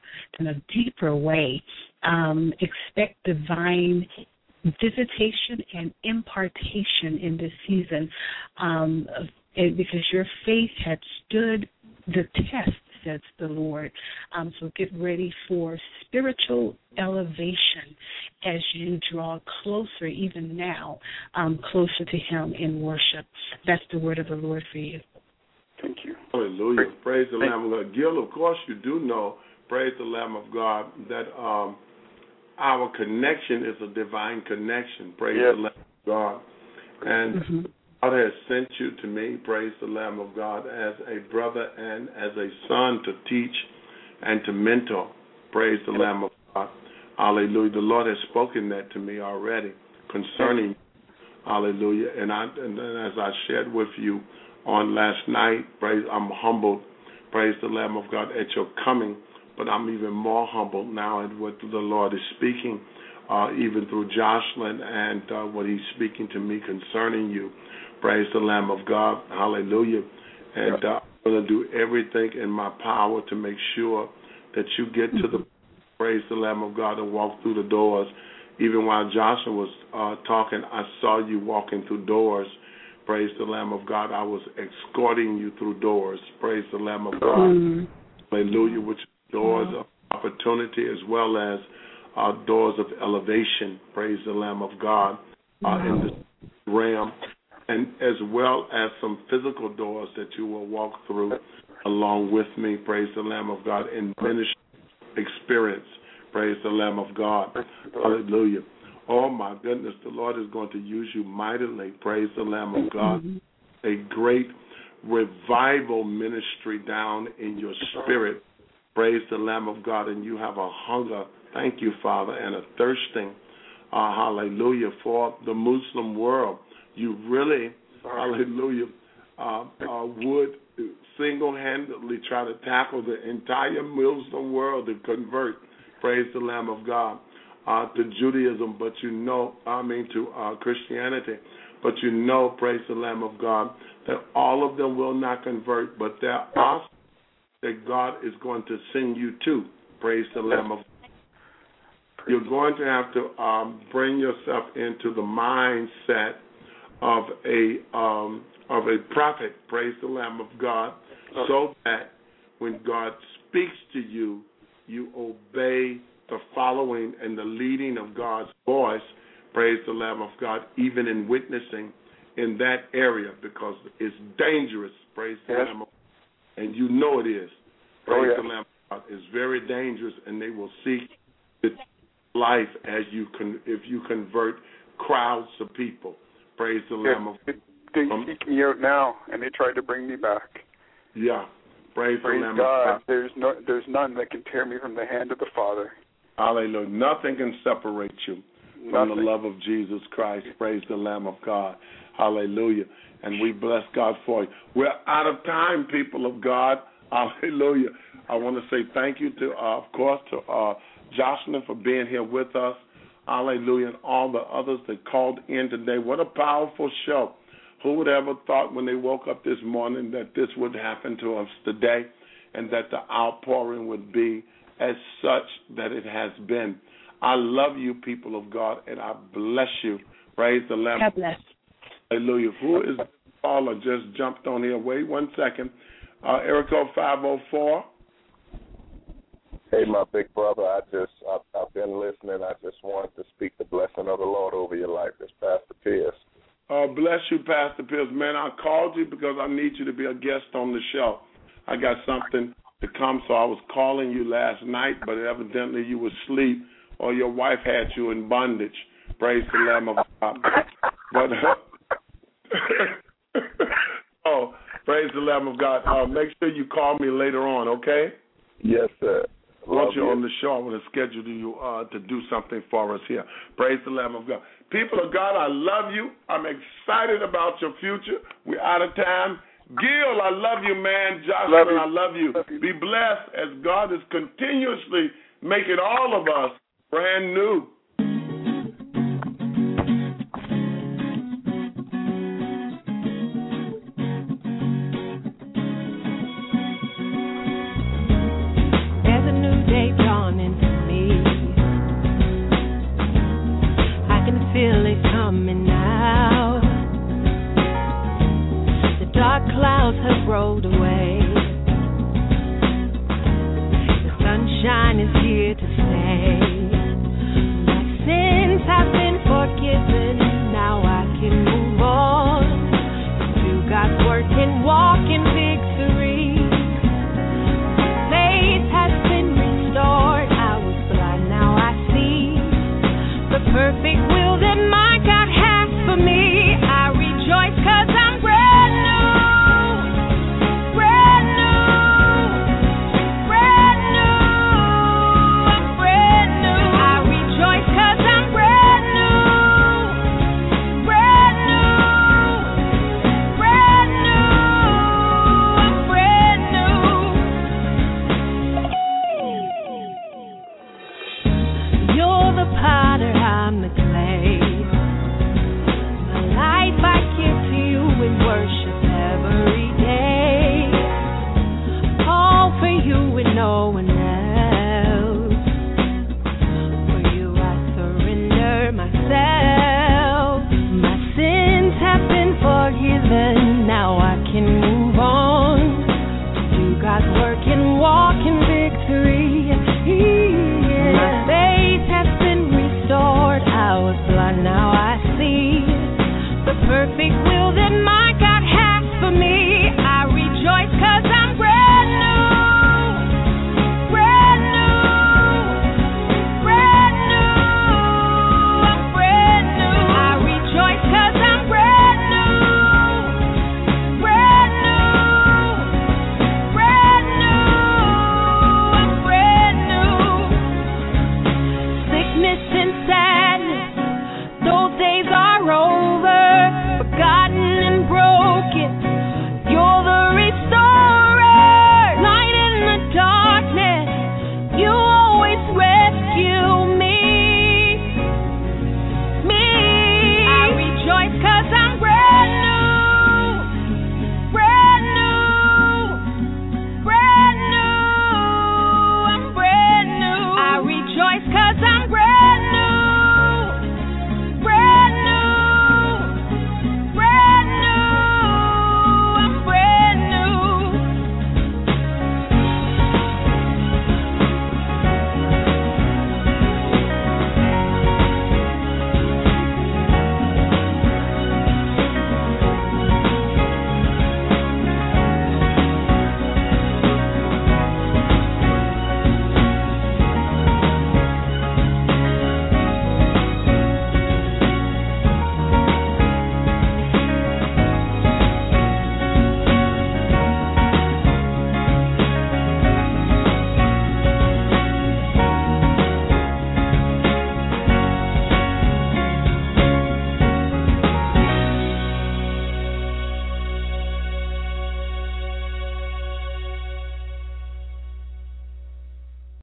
[SPEAKER 10] way. Expect divine visitation and impartation in this season, because your faith had stood the test, says the Lord. So get ready for spiritual elevation as you draw closer, even now, closer to Him in worship. That's the word of the Lord for you.
[SPEAKER 14] Thank you.
[SPEAKER 3] Hallelujah. Praise the Lamb of God. Gil, of course you do know, praise the Lamb of God, that our connection is a divine connection. Praise the Lamb of God. And God has sent you to me, praise the Lamb of God, as a brother and as a son to teach and to mentor. Praise the Lamb of God. Hallelujah. The Lord has spoken that to me already concerning, hallelujah. And as I shared with you on last night, praise, I'm humbled, praise the Lamb of God, at your coming, but I'm even more humbled now at what the Lord is speaking, even through Jocelyn and what He's speaking to me concerning you. Praise the Lamb of God. Hallelujah. And I'm going to do everything in my power to make sure that you get to the praise the Lamb of God and walk through the doors. Even while Joshua was talking, I saw you walking through doors. Praise the Lamb of God. I was escorting you through doors. Praise the Lamb of God. Hallelujah. Which doors of opportunity as well as doors of elevation. Praise the Lamb of God in this realm. And as well as some physical doors that you will walk through along with me, praise the Lamb of God, in ministry experience, praise the Lamb of God. Hallelujah. Oh, my goodness, the Lord is going to use you mightily, praise the Lamb of God. A great revival ministry down in your spirit, praise the Lamb of God, and you have a hunger, thank you, Father, and a thirsting, hallelujah, for the Muslim world. You really, hallelujah, would single-handedly try to tackle the entire Muslim world to convert, praise the Lamb of God, to Judaism, but to Christianity. But praise the Lamb of God, that all of them will not convert, but there are that God is going to send you to, praise the Lamb of God. You're going to have to bring yourself into the mindset of a prophet, praise the Lamb of God, so that when God speaks to you, you obey the following and the leading of God's voice, praise the Lamb of God, even in witnessing in that area, because it's dangerous, praise the Lamb of God, and you know it is. Praise the Lamb of God. It's very dangerous, and they will seek the life as if you convert crowds of people. Praise the Lamb of God.
[SPEAKER 14] They seek me out now, and they tried to bring me back.
[SPEAKER 3] Yeah. Praise the Lamb
[SPEAKER 14] God.
[SPEAKER 3] of God.
[SPEAKER 14] There's none that can tear me from the hand of the Father.
[SPEAKER 3] Hallelujah. Nothing can separate you from the love of Jesus Christ. Praise the Lamb of God. Hallelujah. And we bless God for you. We're out of time, people of God. Hallelujah. I want to say thank you to, of course, to Jocelyn for being here with us. Hallelujah. And all the others that called in today. What a powerful show. Who would ever thought when they woke up this morning that this would happen to us today and that the outpouring would be as such that it has been. I love you, people of God, and I bless you. Praise the Lamb.
[SPEAKER 10] God bless.
[SPEAKER 3] Hallelujah. Who is this caller just jumped on here? Wait 1 second. Erico 504.
[SPEAKER 15] Hey, my big brother, I've been listening. I just wanted to speak the blessing of the Lord over your life. It's Pastor Pierce.
[SPEAKER 3] Bless you, Pastor Pierce. Man, I called you because I need you to be a guest on the show. I got something to come, so I was calling you last night, but evidently you were asleep or your wife had you in bondage. Praise the Lamb of God. But oh, praise the Lamb of God. Make sure you call me later on, okay?
[SPEAKER 15] Yes, sir.
[SPEAKER 3] Once you're on the show, I want to schedule you to do something for us here. Praise the Lamb of God. People of God, I love you. I'm excited about your future. We're out of time. Gil, I love you, man. Jocelyn, I love you. Be blessed as God is continuously making all of us brand new.
[SPEAKER 2] I'm the clay. My life I give to you in worship every day. All for you and no one else. For you I surrender myself. My sins have been forgiven. Now I can move on. Do God's work and walk in victory. Yeah. My faith has been restored. I was blind, now I see the perfect will that my God has for me. I rejoice 'cause I'm brand new, brand new, brand new. I'm brand new. I rejoice 'cause I'm brand new, brand new, brand new. I'm brand new. Sickness and sadness